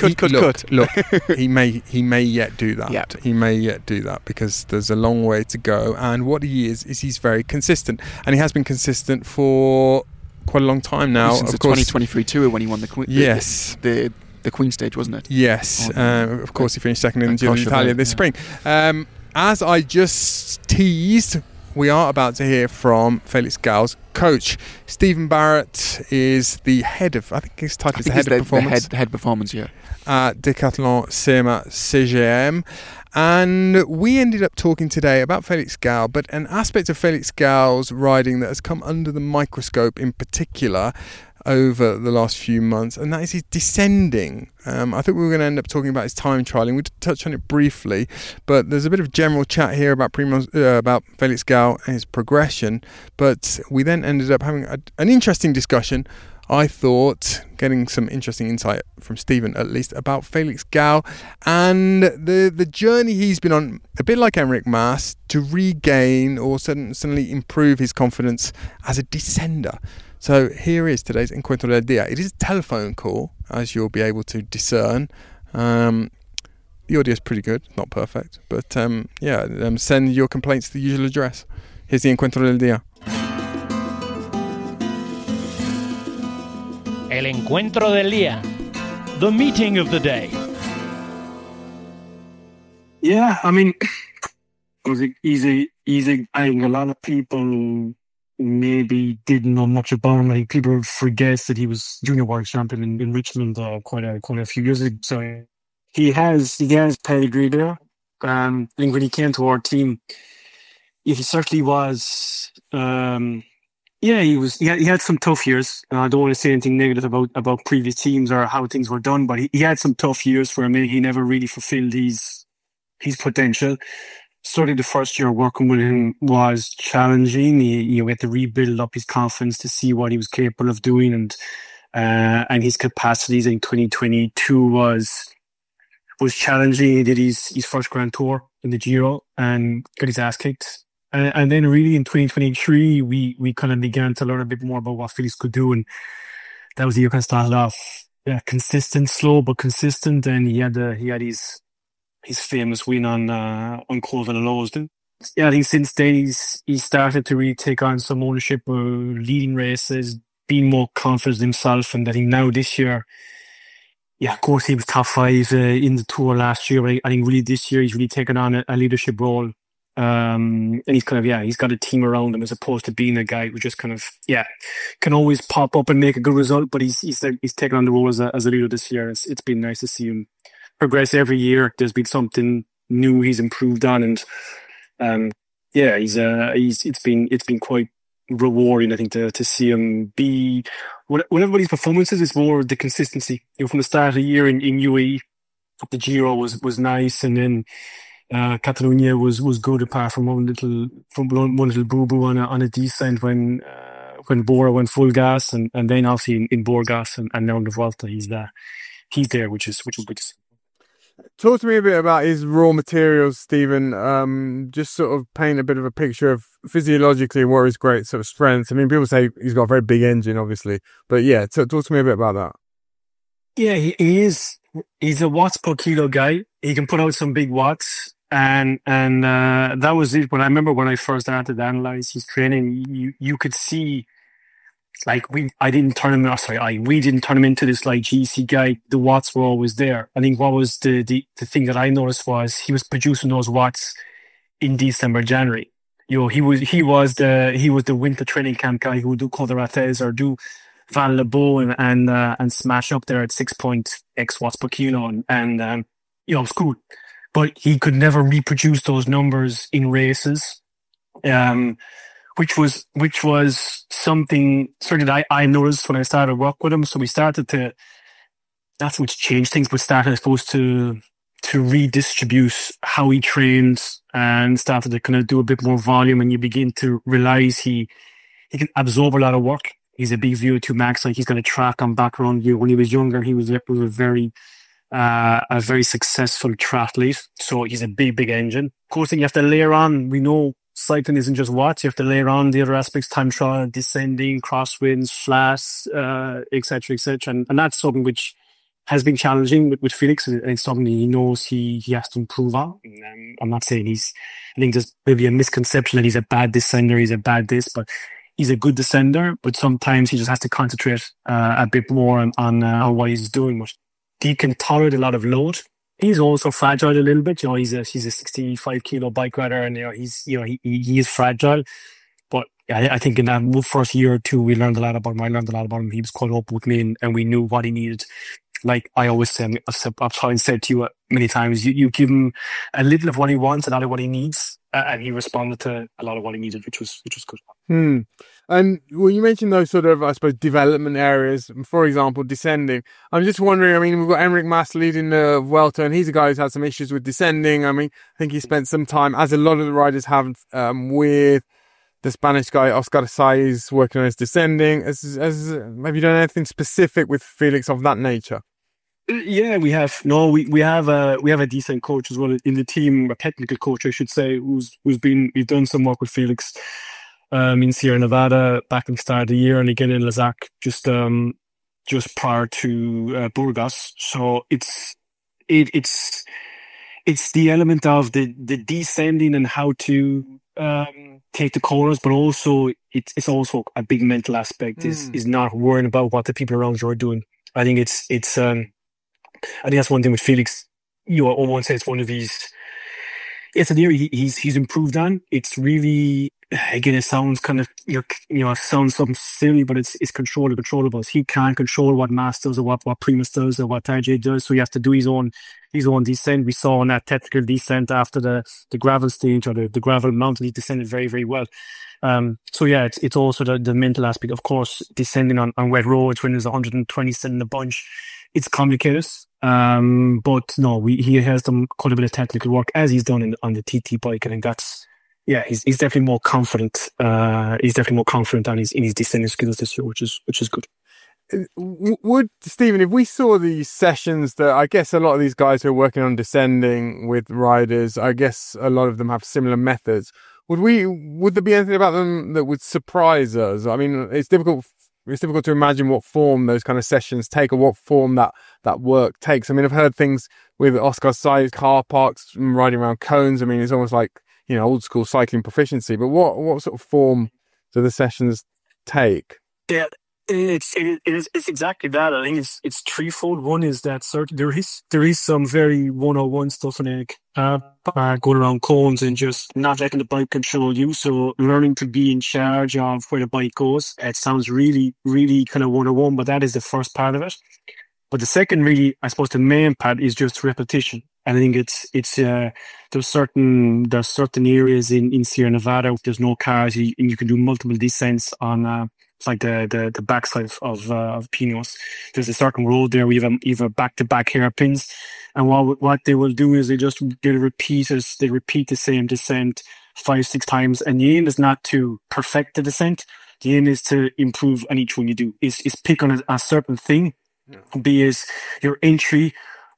Look, he may yet do that. Yep. He may yet do that because there's a long way to go. And what he is he's very consistent, and he has been consistent for quite a long time now. Since the 2023 Tour when he won the Queen stage, wasn't it? Yes. Of course, he finished second in the Giro d'Italia this spring. As I just teased, we are about to hear from Felix Gal's coach. Stephen Barrett is the head of, I think his title is the head of performance. The head performance, yeah. At Decathlon CMA CGM. And we ended up talking today about Felix Gal, but an aspect of Felix Gal's riding that has come under the microscope in particular over the last few months, and that is his descending. I think we were going to end up talking about his time trialling. We did touch on it briefly, but there's a bit of general chat here about about Felix Gal and his progression. But we then ended up having an interesting discussion, I thought, getting some interesting insight from Stephen at least about Felix Gal and the journey he's been on, a bit like Enric Mas, to regain or suddenly improve his confidence as a descender. So here is today's Encuentro del Día. It is a telephone call, as you'll be able to discern. The audio is pretty good, not perfect, but send your complaints to the usual address. Here's the Encuentro del Día. El Encuentro del Día, the meeting of the day. Yeah, I mean, it was easy. I think a lot of people maybe didn't know much about him. Like, people forget that he was junior world champion in Richmond quite a few years ago. So he has pedigree there. I think when he came to our team, he certainly was. He had some tough years. I don't want to say anything negative about previous teams or how things were done, but he had some tough years for him. He never really fulfilled his potential. Certainly the first year working with him was challenging. He had to rebuild up his confidence to see what he was capable of doing, and his capacities in 2022 was challenging. He did his first Grand Tour in the Giro and got his ass kicked. And then really in 2023, we kind of began to learn a bit more about what Felix could do. And that was the year kind of started off consistent, slow, but consistent. And he had his famous win on Col de la Loze. I think since then he started to really take on some ownership, leading races, being more confident in himself. And I think now this year, of course he was top 5 in the Tour last year. But I think really this year he's really taken on a leadership role. And he's kind of, he's got a team around him as opposed to being a guy who just kind of, can always pop up and make a good result. But he's taken on the role as a leader this year. It's been nice to see him progress every year. There's been something new he's improved on, and it's been quite rewarding, I think, to see him be. Whenever his performances, it's more the consistency. From the start of the year in UAE, the Giro was nice, and then Catalonia was good, apart from one little boo-boo on a descent when Bora went full gas, and then obviously in Burgas and now in the Vuelta he's there, which is good to see. Talk to me a bit about his raw materials, Stephen. Just sort of paint a bit of a picture of physiologically what are his great sort of strengths. I mean, people say he's got a very big engine, obviously, but yeah, talk to me a bit about that. Yeah, he is. He's a watts per kilo guy. He can put out some big watts, and that was it. When I first started to analyze his training, you could see, like, we didn't turn him into this like GC guy. The watts were always there. I think what was the thing that I noticed was he was producing those watts in December, January. You know, he was the winter training camp guy who would do Quadrates or do Val Lebeau and smash up there at 6.x watts per kilo and you know, it was cool. But he could never reproduce those numbers in races. Which was something certainly that I noticed when I started work with him. So we started to, not so much change things, but started, I suppose, to redistribute how he trains and started to kind of do a bit more volume, and you begin to realize he can absorb a lot of work. He's a big VO2 max, like he's going to track on background. When he was younger, he was a very successful triathlete. So he's a big engine. Of course, then you have to layer on, we know cycling isn't just watts. You have to layer on the other aspects: time trial, descending, crosswinds, flats, etc. And that's something which has been challenging with Felix, and it's something he knows he has to improve on. I'm not saying I think there's maybe a misconception that he's a bad descender, he's a bad this, but he's a good descender, but sometimes he just has to concentrate a bit more on what he's doing. But he can tolerate a lot of load. He's also fragile a little bit. You know, he's a 65 kilo bike rider, and he is fragile. But I think in that first year or two, we learned a lot about him. I learned a lot about him. He was caught up with me, and we knew what he needed. Like I always say, I've said to you many times, you give him a little of what he wants, a lot of what he needs, and he responded to a lot of what he needed, which was good. And well, you mentioned those sort of, I suppose, development areas, for example, descending. I'm just wondering, I mean, we've got Enric Mas leading the Vuelta, and he's a guy who's had some issues with descending. I mean, I think he spent some time, as a lot of the riders have, with the Spanish guy, Oscar Saiz, working on his descending. Have you done anything specific with Felix of that nature? Yeah, we have. No, we have a decent coach as well in the team, a technical coach, I should say, we've done some work with Felix in Sierra Nevada back in the start of the year, and again in Lazac just prior to Burgos. So it's the element of the descending and how to take the corners, but also it's also a big mental aspect. Is not worrying about what the people around you are doing. I think I think that's one thing with Felix. I won't say it's one of his. It's an area he's improved on. It's really, again, it sounds kind of sounds something silly, but it's controllables. He can't control what Mas does or what Primus does or what Tajay does. So he has to do his own descent. We saw on that technical descent after the gravel stage or the gravel mountain, he descended very, very well. So yeah, it's also the mental aspect. Of course, descending on wet roads when there's 120 sitting in a bunch, it's complicated. But no, he has done quite a bit of technical work as he's done on the TT bike. I think he's definitely more confident. He's definitely more confident in his descending skills this year, which is good. Would Stephen, if we saw these sessions that I guess a lot of these guys who are working on descending with riders, I guess a lot of them have similar methods. Would there be anything about them that would surprise us? I mean, it's difficult to imagine what form those kind of sessions take or what form that work takes. I mean, I've heard things with Oscar Saiz, car parks, riding around cones. I mean, it's almost like, old school cycling proficiency. But what sort of form do the sessions take? Yeah, it's exactly that. I think it's threefold. One is that there is some very 101 stuff like going around cones and just not letting the bike control you. So learning to be in charge of where the bike goes. It sounds really, really kind of 101, but that is the first part of it. But the second, really, I suppose the main part is just repetition. And I think there's certain areas in Sierra Nevada if there's no cars, and you can do multiple descents on it's like the backside of Pinos. There's a certain road there. We have either back-to-back hairpins, and what they will do is they repeat the same descent 5-6 times. And the aim is not to perfect the descent. The aim is to improve on each one you do. Is pick on a certain thing, be it your entry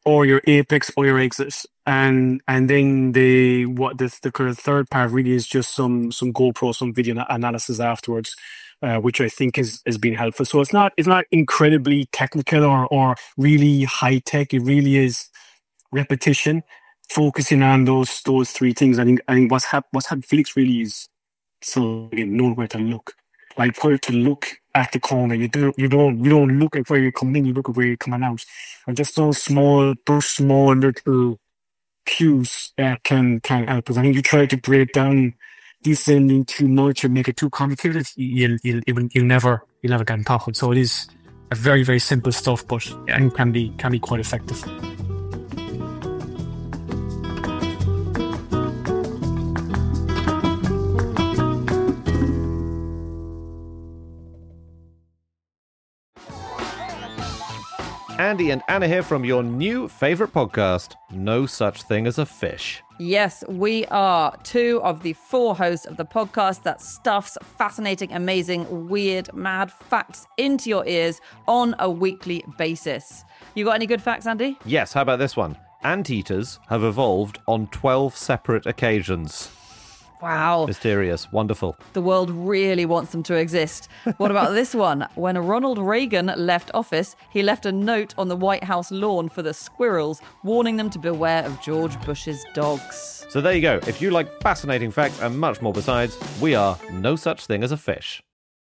or your apex or your exit. And then the kind of third part really is just some GoPro, some video analysis afterwards, which I think has been helpful. So it's not incredibly technical or really high tech. It really is repetition, focusing on those three things. I think what's happened Felix really is so again, knowing where to look. Like where to look at the corner. You don't look at where you're coming in, you look at where you're coming out. And just those small little cues can help us. I think you try to break down descending too much or make it too complicated, you'll never get on top of it. So it is a very, very simple stuff, but and can be quite effective. Andy and Anna here from your new favourite podcast, No Such Thing as a Fish. Yes, we are 2 of the 4 hosts of the podcast that stuffs fascinating, amazing, weird, mad facts into your ears on a weekly basis. You got any good facts, Andy? Yes, how about this one? Anteaters have evolved on 12 separate occasions. Wow. Mysterious. Wonderful. The world really wants them to exist. What about this one? When Ronald Reagan left office, he left a note on the White House lawn for the squirrels, warning them to beware of George Bush's dogs. So there you go. If you like fascinating facts and much more besides, we are No Such Thing as a Fish.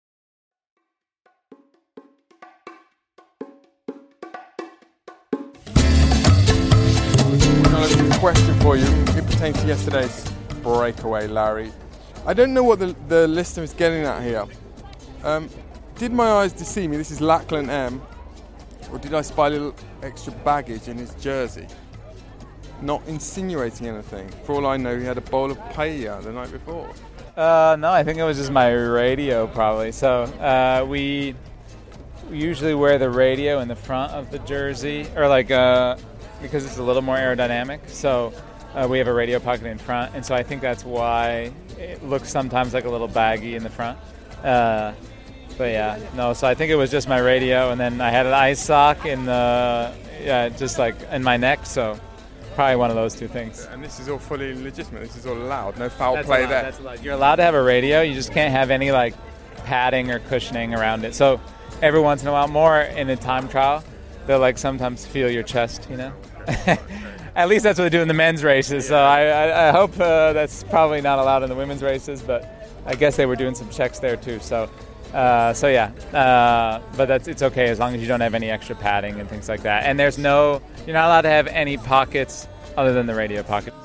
We've got a question for you. It pertains to yesterday's breakaway, Larry. I don't know what the listener is getting at here. Did my eyes deceive me? This is Lachlan M. Or did I spy a little extra baggage in his jersey? Not insinuating anything. For all I know, he had a bowl of paella the night before. No, I think it was just my radio, probably. So we usually wear the radio in the front of the jersey, or because it's a little more aerodynamic. So we have a radio pocket in front, and so I think that's why it looks sometimes like a little baggy in the front. But yeah, no. So I think it was just my radio, and then I had an ice sock in just like in my neck. So probably one of those two things. And this is all fully legitimate. This is all allowed. No foul play there. That's allowed. You're allowed to have a radio. You just can't have any like padding or cushioning around it. So every once in a while, more in a time trial, they'll like sometimes feel your chest, you know. At least that's what they do in the men's races. So I hope that's probably not allowed in the women's races, but I guess they were doing some checks there too. So yeah, but it's okay as long as you don't have any extra padding and things like that. And you're not allowed to have any pockets other than the radio pocket.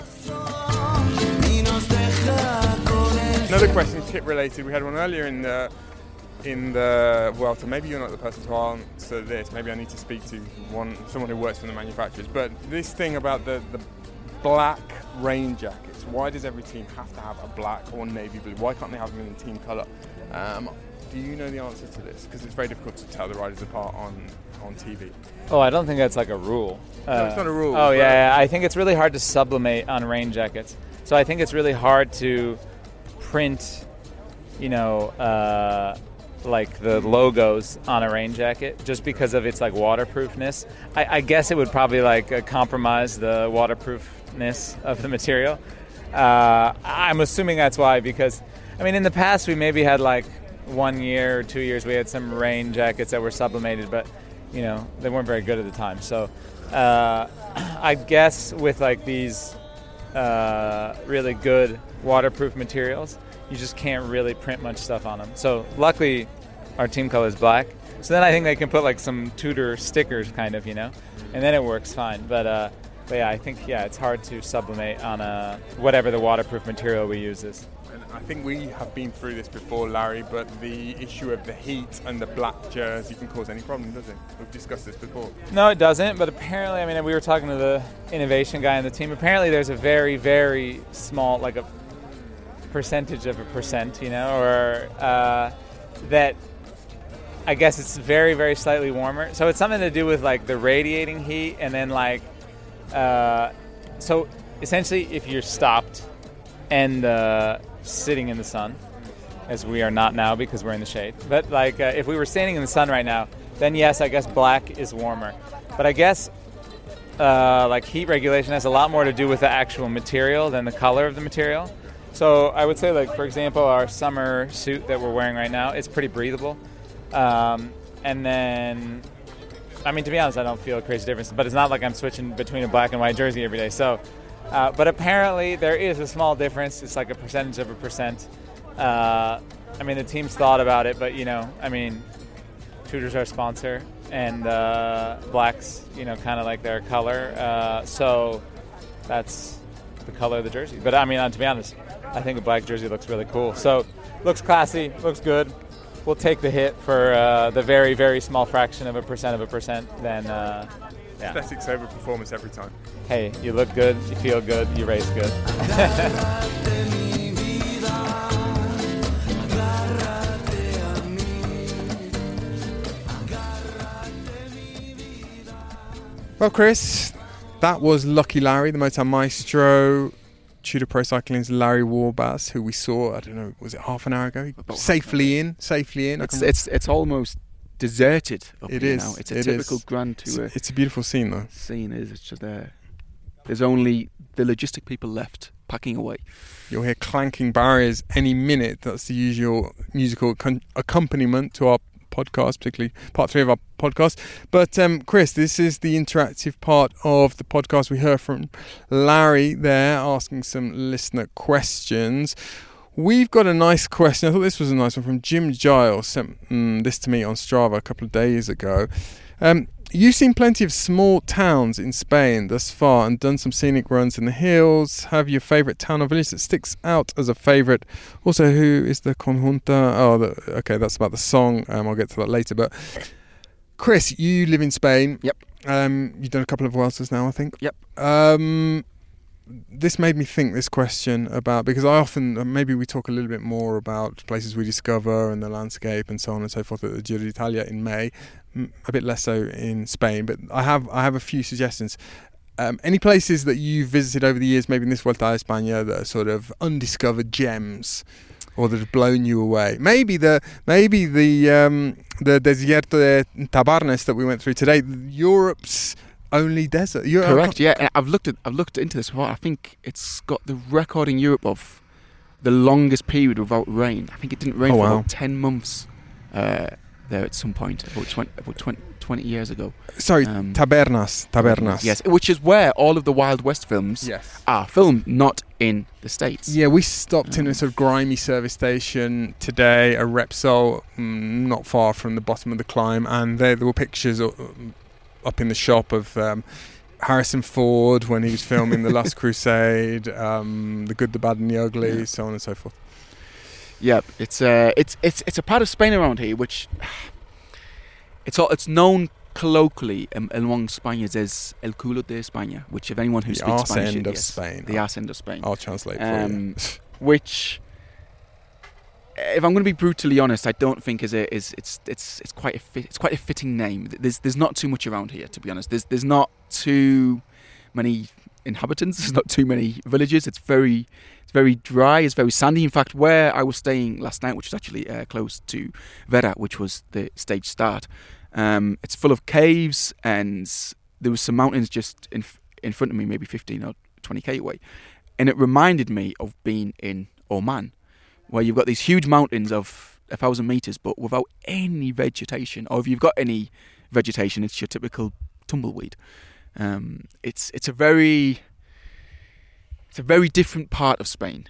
Another question, tip related. We had one earlier in the Vuelta. Maybe you're not the person to answer this. Maybe I need to speak to someone who works for the manufacturers. But this thing about the black rain jackets. Why does every team have to have a black or navy blue? Why can't they have them in team colour? Do you know the answer to this? Because it's very difficult to tell the riders apart on TV. Oh, I don't think that's like a rule. No, it's not a rule. Oh, yeah. I think it's really hard to sublimate on rain jackets. So I think it's really hard to print, like the logos on a rain jacket just because of its like waterproofness. I guess it would probably like compromise the waterproofness of the material. I'm assuming that's why, because in the past we maybe had like 1 year or 2 years we had some rain jackets that were sublimated, but they weren't very good at the time. So I guess with like these really good waterproof materials, you just can't really print much stuff on them. So luckily our team color is black. So then I think they can put like some Tudor stickers kind of, and then it works fine. But yeah, I think, it's hard to sublimate on whatever the waterproof material we use is. And I think we have been through this before, Larry, but the issue of the heat and the black jersey can cause any problem, does it? We've discussed this before. No, it doesn't. But apparently, we were talking to the innovation guy on the team. Apparently there's a very, very small, like a percentage of a percent, or that I guess it's very, very slightly warmer. So it's something to do with like the radiating heat, and then like so essentially if you're stopped and sitting in the sun, as we are not now because we're in the shade, but like if we were standing in the sun right now, then yes, I guess black is warmer. But I guess like heat regulation has a lot more to do with the actual material than the color of the material. So I would say, like, for example, our summer suit that we're wearing right now, it's pretty breathable. And then, I mean, to be honest, I don't feel a crazy difference, but it's not like I'm switching between a black and white jersey every day. So, but apparently there is a small difference. It's like a percentage of a percent. I mean, the team's thought about it, but, you know, I mean, Tudor's our sponsor, and black's, you know, kind of like their color. So that's the color of the jersey. But, I mean, to be honest, I think a black jersey looks really cool. So, looks classy, looks good. We'll take the hit for the very, very small fraction of a percent, then, yeah. Aesthetics over performance every time. Hey, you look good, you feel good, you race good. Well, Chris, that was Lucky Larry, the Motown Maestro, Tudor Pro Cycling's Larry Warbass, who we saw, I don't know, was it half an hour ago? Safely in. It's almost deserted up it here is. now. It's a typical Grand Tour. It's a beautiful scene, though. Scene is. It's just there. There's only the logistic people left packing away. You'll hear clanking barriers any minute. That's the usual musical accompaniment to our podcast, particularly part 3 of our podcast. But Chris, this is the interactive part of the podcast. We heard from Larry there asking some listener questions. We've got a nice question. I thought this was a nice one from Jim Giles. Sent this to me on Strava a couple of days ago. You've seen plenty of small towns in Spain thus far and done some scenic runs in the hills. Have your favourite town or village that sticks out as a favourite? Also, who is the conjunta? Okay, that's about the song. I'll get to that later. But Chris, you live in Spain. Yep. You've done a couple of Vueltas now, I think. Yep. This made me think this question about, because I often, maybe we talk a little bit more about places we discover and the landscape and so on and so forth at the Giro d'Italia in May, a bit less so in Spain, but I have a few suggestions. Any places that you've visited over the years, maybe in this Vuelta a España, that are sort of undiscovered gems or that have blown you away? Maybe the Desierto de Tabarnes that we went through today, Europe's only desert. Correct, yeah. And I've looked into this before. I think it's got the record in Europe of the longest period without rain. I think it didn't rain for about 10 months there at some point, about 20 years ago. Sorry, Tabernas. Yes, which is where all of the Wild West films are filmed, not in the States. Yeah, we stopped in a sort of grimy service station today, a Repsol, not far from the bottom of the climb, and there were pictures up in the shop of Harrison Ford when he was filming The Last Crusade, The Good, the Bad and the Ugly, so on and so forth. Yeah, it's a part of Spain around here which it's known colloquially among Spaniards as El Culo de España, which if anyone who speaks Spanish, end of Spain. The arse end of Spain. I'll translate for you. Which, if I'm going to be brutally honest, I don't think it's quite a fitting name. There's not too much around here, to be honest. There's not too many inhabitants. There's not too many villages. It's very dry. It's very sandy. In fact, where I was staying last night, which was actually close to Vera, which was the stage start, it's full of caves, and there was some mountains just in front of me, maybe 15 or 20k away, and it reminded me of being in Oman, where you've got these huge mountains of 1,000 meters, but without any vegetation. Or if you've got any vegetation, it's your typical tumbleweed. It's a very different part of Spain.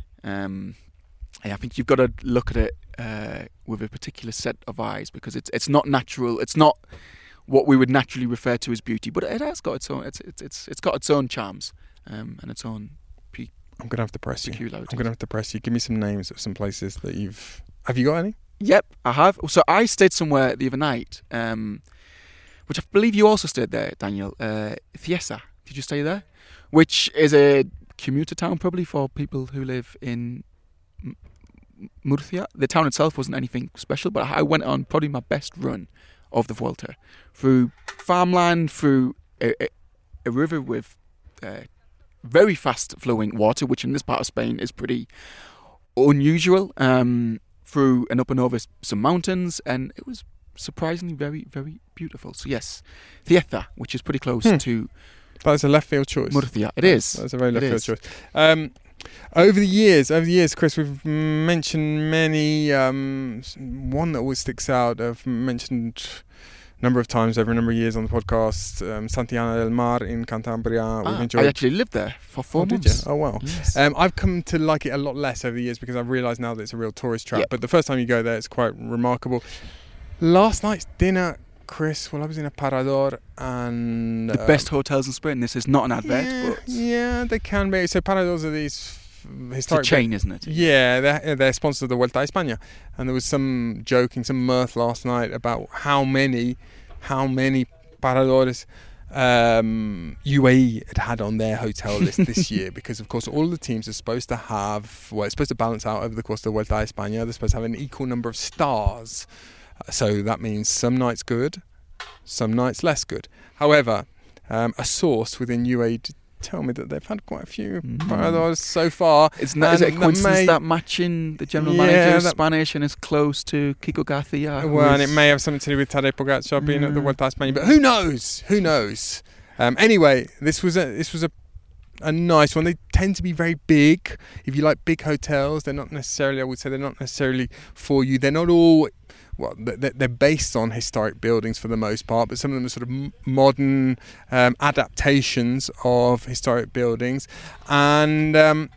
I think you've got to look at it with a particular set of eyes, because it's not natural. It's not what we would naturally refer to as beauty, but it has got its own. It's got its own charms and its own. I'm going to have to press you. Give me some names of some places that Have you got any? Yep, I have. So I stayed somewhere the other night, which I believe you also stayed there, Daniel. Cieza. Did you stay there? Which is a commuter town probably for people who live in Murcia. The town itself wasn't anything special, but I went on probably my best run of the Vuelta. Through farmland, through a river with very fast flowing water, which in this part of Spain is pretty unusual, through and up and over some mountains, and it was surprisingly very, very beautiful. So yes, Cieza, which is pretty close to That's a left field choice. Murcia. It is. That's a very left field choice. Over the years, Chris, we've mentioned many. One that always sticks out. I've mentioned a number of times over a number of years on the podcast. Santillana del Mar in Cantabria. We've enjoyed. I actually lived there for 4 months. Oh wow! Yes. I've come to like it a lot less over the years because I've realised now that it's a real tourist trap. But the first time you go there, it's quite remarkable. Last night's dinner, Chris, well, I was in a Parador and... The best hotels in Spain. This is not an advert, but... Yeah, they can be. So Paradors are these historic... It's a chain, isn't it? Yeah, they're sponsors of the Vuelta a España. And there was some joking, some mirth last night about how many Paradores UAE had on their hotel list this year, because of course all the teams are supposed to have... Well, it's supposed to balance out over the course of the Vuelta a España. They're supposed to have an equal number of stars. So that means some nights good, some nights less good. However, a source within UAE did tell me that they've had quite a few Paradors so far. Is it a coincidence that matching the general manager is Spanish and is close to Kiko Garcia? Well, and it may have something to do with Tadej Pogacar being at the Vuelta a España, but who knows? Who knows? Anyway, this was a nice one. They tend to be very big. If you like big hotels, they're not necessarily, I would say, they're not necessarily for you. They're not all... Well, they're based on historic buildings for the most part, but some of them are sort of modern adaptations of historic buildings. And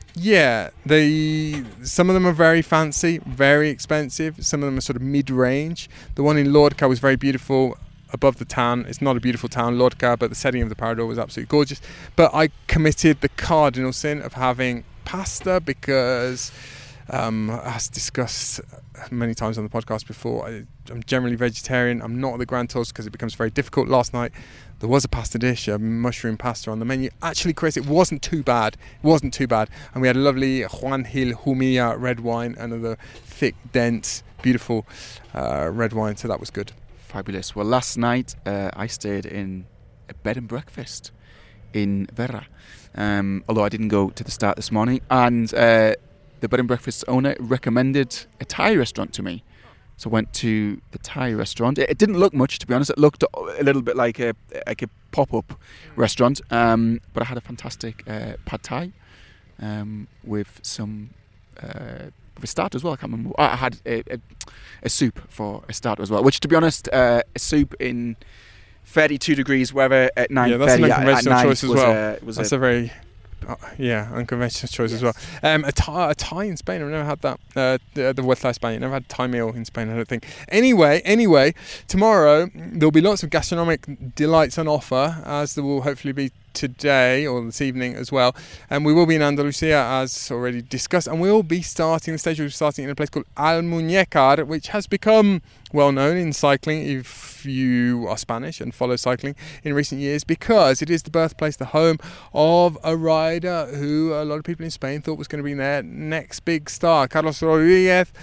some of them are very fancy, very expensive. Some of them are sort of mid-range. The one in Lorca was very beautiful above the town. It's not a beautiful town, Lorca, but the setting of the Parador was absolutely gorgeous. But I committed the cardinal sin of having pasta because... as discussed many times on the podcast before, I'm generally vegetarian. I'm not at the Grand Tours because it becomes very difficult. Last night there was a pasta dish, a mushroom pasta on the menu. Actually, Chris, it wasn't too bad. And we had a lovely Juan Gil Jumilla red wine, another thick, dense, beautiful red wine, so that was good. Fabulous. Well, last night I stayed in a bed and breakfast in Vera, although I didn't go to the start this morning, and the bed and breakfast owner recommended a Thai restaurant to me. So I went to the Thai restaurant. It didn't look much, to be honest. It looked a little bit like a pop-up restaurant. But I had a fantastic pad Thai with some... with a starter as well. I can't remember. I had a soup for a starter as well, which, to be honest, a soup in 32 degrees weather at 9:30 that's an unconventional choice as well. That's a very... unconventional choice as well. A Thai in Spain. I've never had that. The Vuelta a España. Never had a Thai meal in Spain, I don't think. Anyway, tomorrow there'll be lots of gastronomic delights on offer, as there will hopefully be today or this evening as well. And we will be in Andalusia, as already discussed, and we'll be starting in a place called Almuñécar, which has become well known in cycling if you are Spanish and follow cycling in recent years, because it is the birthplace, the home of a rider who a lot of people in Spain thought was going to be their next big star. Carlos Rodriguez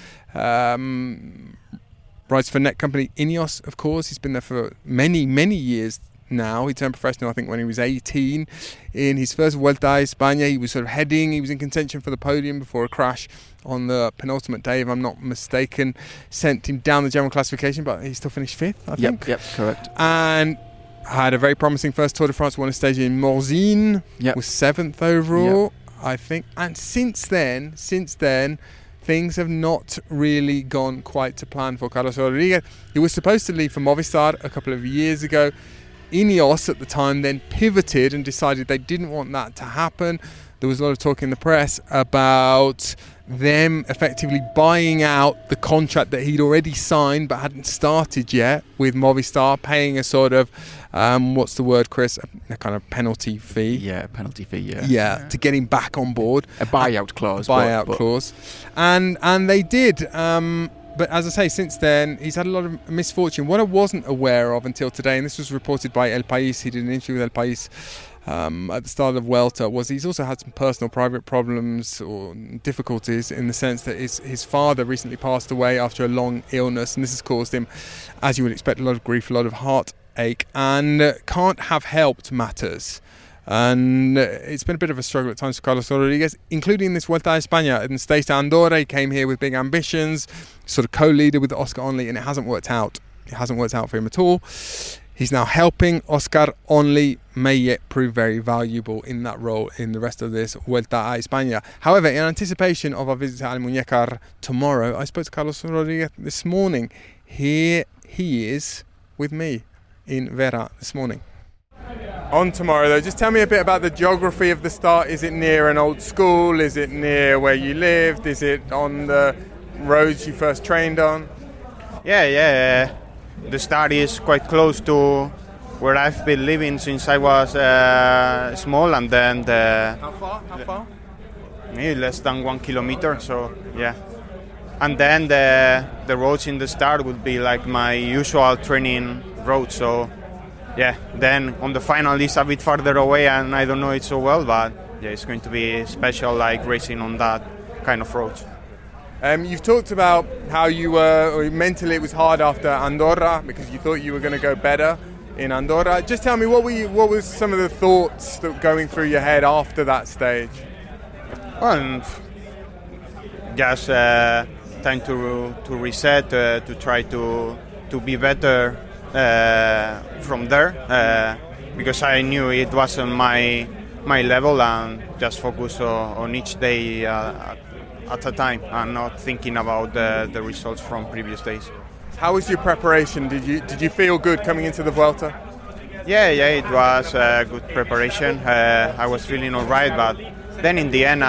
rides for net company Ineos, of course. He's been there for many years now. He turned professional, I think, when he was 18. In his first Vuelta a España, he was he was in contention for the podium before a crash on the penultimate day, if I'm not mistaken, sent him down the general classification, but he still finished 5th, I think. Yep, correct. And had a very promising first Tour de France, won a stage in Morzine, was 7th overall, I think. And since then, things have not really gone quite to plan for Carlos Rodriguez. He was supposed to leave for Movistar a couple of years ago. Ineos at the time then pivoted and decided they didn't want that to happen. There was a lot of talk in the press about them effectively buying out the contract that he'd already signed but hadn't started yet with Movistar, paying a sort of, what's the word, Chris? A kind of penalty fee. Yeah, a penalty fee, Yeah, to get him back on board. A buyout clause. Clause. And they did. But as I say, since then, he's had a lot of misfortune. What I wasn't aware of until today, and this was reported by El País, he did an interview with El País at the start of Vuelta, was he's also had some personal private problems or difficulties, in the sense that his father recently passed away after a long illness, and this has caused him, as you would expect, a lot of grief, a lot of heartache, and can't have helped matters. And it's been a bit of a struggle at times for Carlos Rodriguez, including this Vuelta a España. In the state of Andorra, he came here with big ambitions, sort of co-leader with Oscar Onley, and it hasn't worked out. It hasn't worked out for him at all. He's now helping Oscar Onley, may yet prove very valuable in that role in the rest of this Vuelta a España. However, in anticipation of our visit to Almuñécar tomorrow, I spoke to Carlos Rodriguez this morning. Here he is with me in Vera this morning. On tomorrow though, just tell me a bit about the geography of the start. Is it near an old school? Is it near where you lived? Is it on the roads you first trained on? Yeah. The start is quite close to where I've been living since I was small, and then How far? Maybe less than 1 kilometer. So yeah, and then the roads in the start would be like my usual training road. So yeah, then on the final is a bit farther away, and I don't know it so well, but yeah, it's going to be special, like racing on that kind of roads. You've talked about how you were, or mentally it was hard after Andorra because you thought you were going to go better in Andorra. Just tell me, what was some of the thoughts that were going through your head after that stage? Well, just time to reset, to try to be better from there, because I knew it wasn't my level, and just focus on each day at a time and not thinking about the results from previous days. How was your preparation? Did you feel good coming into the Vuelta? Yeah, it was a good preparation. I was feeling all right, but then in the end,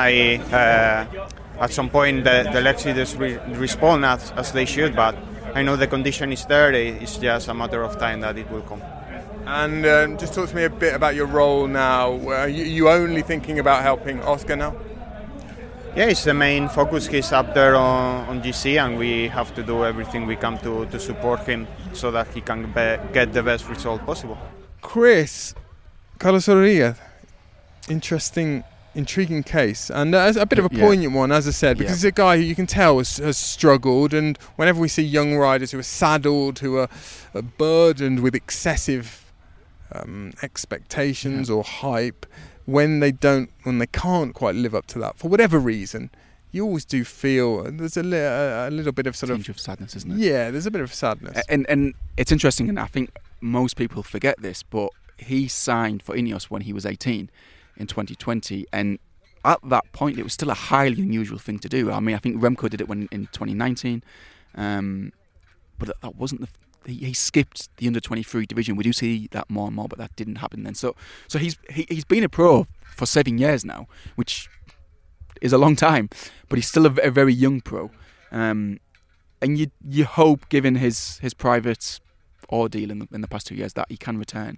at some point the legs just respond as they should, but I know the condition is there. It's just a matter of time that it will come. And just talk to me a bit about your role now. Are you only thinking about helping Oscar now? Yeah, it's the main focus. He's up there on GC, and we have to do everything we can to support him so that he can get the best result possible. Chris, Carlos Rodriguez, interesting, intriguing case, and a bit of a poignant one, as I said, because he's a guy who you can tell has struggled, and whenever we see young riders who are saddled, who are burdened with excessive expectations or hype, when they can't quite live up to that for whatever reason, you always do feel there's a little bit of tinge of sadness, isn't it? Yeah, there's a bit of sadness. And it's interesting, and I think most people forget this, but he signed for Ineos when he was 18 in 2020, and at that point it was still a highly unusual thing to do. I mean, I think Remco did it in 2019, but that wasn't he skipped the under-23 division. We do see that more and more, but that didn't happen then. So he's been a pro for 7 years now, which is a long time, but he's still a very young pro. And you hope, given his private ordeal in the past 2 years, that he can return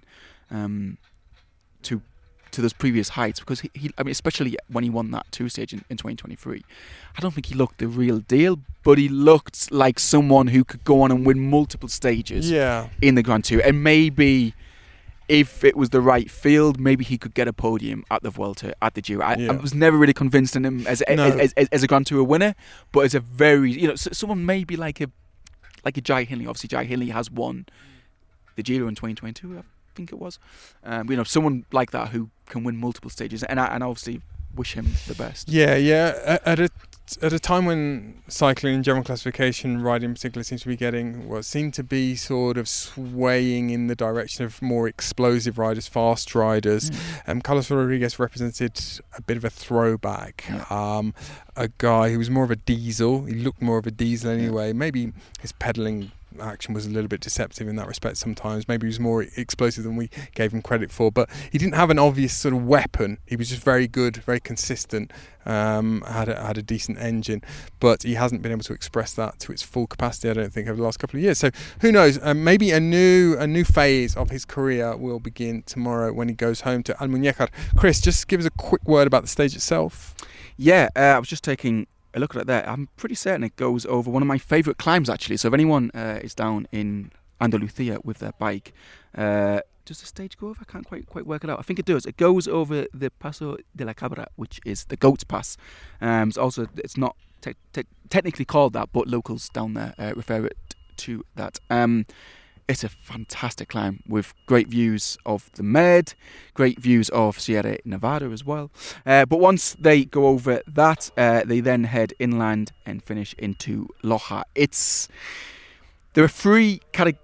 to those previous heights, because he I mean, especially when he won that 2 stage in 2023, I don't think he looked the real deal, but he looked like someone who could go on and win multiple stages in the Grand Tour, and maybe if it was the right field, maybe he could get a podium at the Vuelta, at the Giro. I was never really convinced in him as a Grand Tour winner, but as a very, someone maybe like a Jai Hindley. Obviously, Jai Hindley has won the Giro in 2022, I think it was. Someone like that who can win multiple stages, and I obviously wish him the best. Yeah. At a time when cycling and general classification riding in particular seems to be sort of swaying in the direction of more explosive riders, fast riders. Carlos Rodriguez represented a bit of a throwback. A guy who was more of a diesel. He looked more of a diesel anyway. Maybe his pedalling action was a little bit deceptive in that respect sometimes. Maybe he was more explosive than we gave him credit for, but he didn't have an obvious sort of weapon. He was just very good, very consistent, had a decent engine, but he hasn't been able to express that to its full capacity, I don't think, over the last couple of years. So who knows, maybe a new phase of his career will begin tomorrow when he goes home to Almuñécar. Chris, just give us a quick word about the stage itself. I was just taking a look at it there. I'm pretty certain it goes over one of my favourite climbs, actually. So if anyone is down in Andalusia with their bike, does the stage go over? I can't quite work it out. I think it does. It goes over the Paso de la Cabra, which is the Goat's Pass. It's not technically called that, but locals down there refer it to that. It's a fantastic climb with great views of the Med, great views of Sierra Nevada as well. But once they go over that, they then head inland and finish into Loja. There are three kind of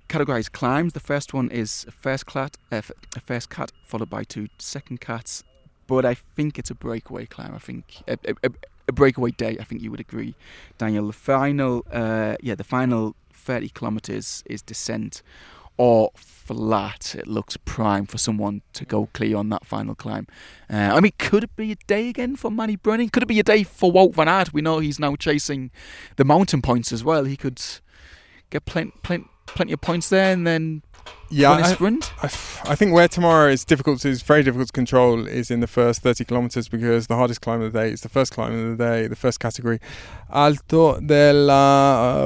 categorised climbs. The first one is a first cat, followed by 2 second cats. But I think it's a breakaway climb. I think a breakaway day. I think you would agree, Daniel. The final 30 kilometres is descent or flat. It looks prime for someone to go clear on that final climb. Could it be a day again for Manny Brennan? Could it be a day for Wout van Aert? We know he's now chasing the mountain points as well. He could get plenty of points there and then win a sprint. I think where tomorrow is very difficult to control is in the first 30 kilometres, because the hardest climb of the day is the first climb of the day, the first category, Alto della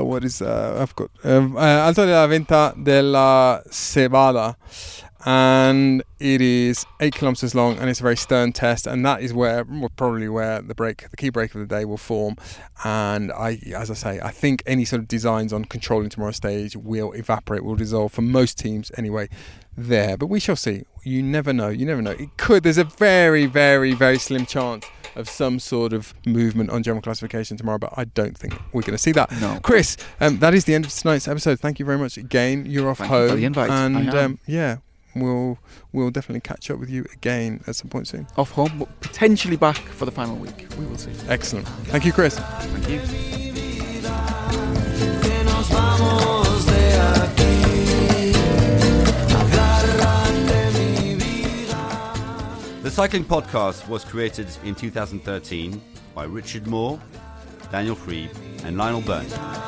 Alto della Venta della Cebada, and it is 8 kilometres long, and it's a very stern test, and that is probably where the key break of the day will form. And I think any sort of designs on controlling tomorrow's stage will evaporate, will dissolve for most teams anyway there, but we shall see. You never know. There's a very, very, very slim chance of some sort of movement on general classification tomorrow, but I don't think we're going to see that. No. Chris, that is the end of tonight's episode. Thank you very much again. You're off home. Thank you for the invite. And we'll definitely catch up with you again at some point soon. Off home, but potentially back for the final week. We will see. Excellent. Thank you, Chris. Thank you. The Cycling Podcast was created in 2013 by Richard Moore, Daniel Friebe and Lionel Byrne.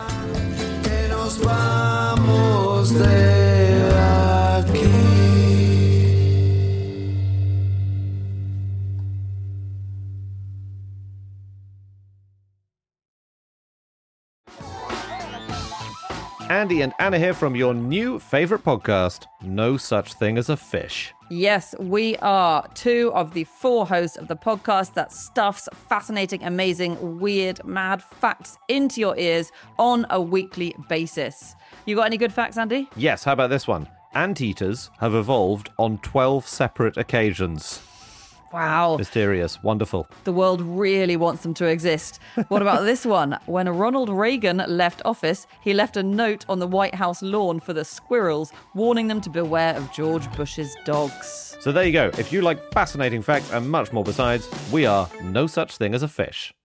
Andy and Anna here from your new favourite podcast, No Such Thing as a Fish. Yes, we are 2 of the 4 hosts of the podcast that stuffs fascinating, amazing, weird, mad facts into your ears on a weekly basis. You got any good facts, Andy? Yes, how about this one? Anteaters have evolved on 12 separate occasions. Wow. Mysterious. Wonderful. The world really wants them to exist. What about this one? When Ronald Reagan left office, he left a note on the White House lawn for the squirrels, warning them to beware of George Bush's dogs. So there you go. If you like fascinating facts and much more besides, we are No Such Thing as a Fish.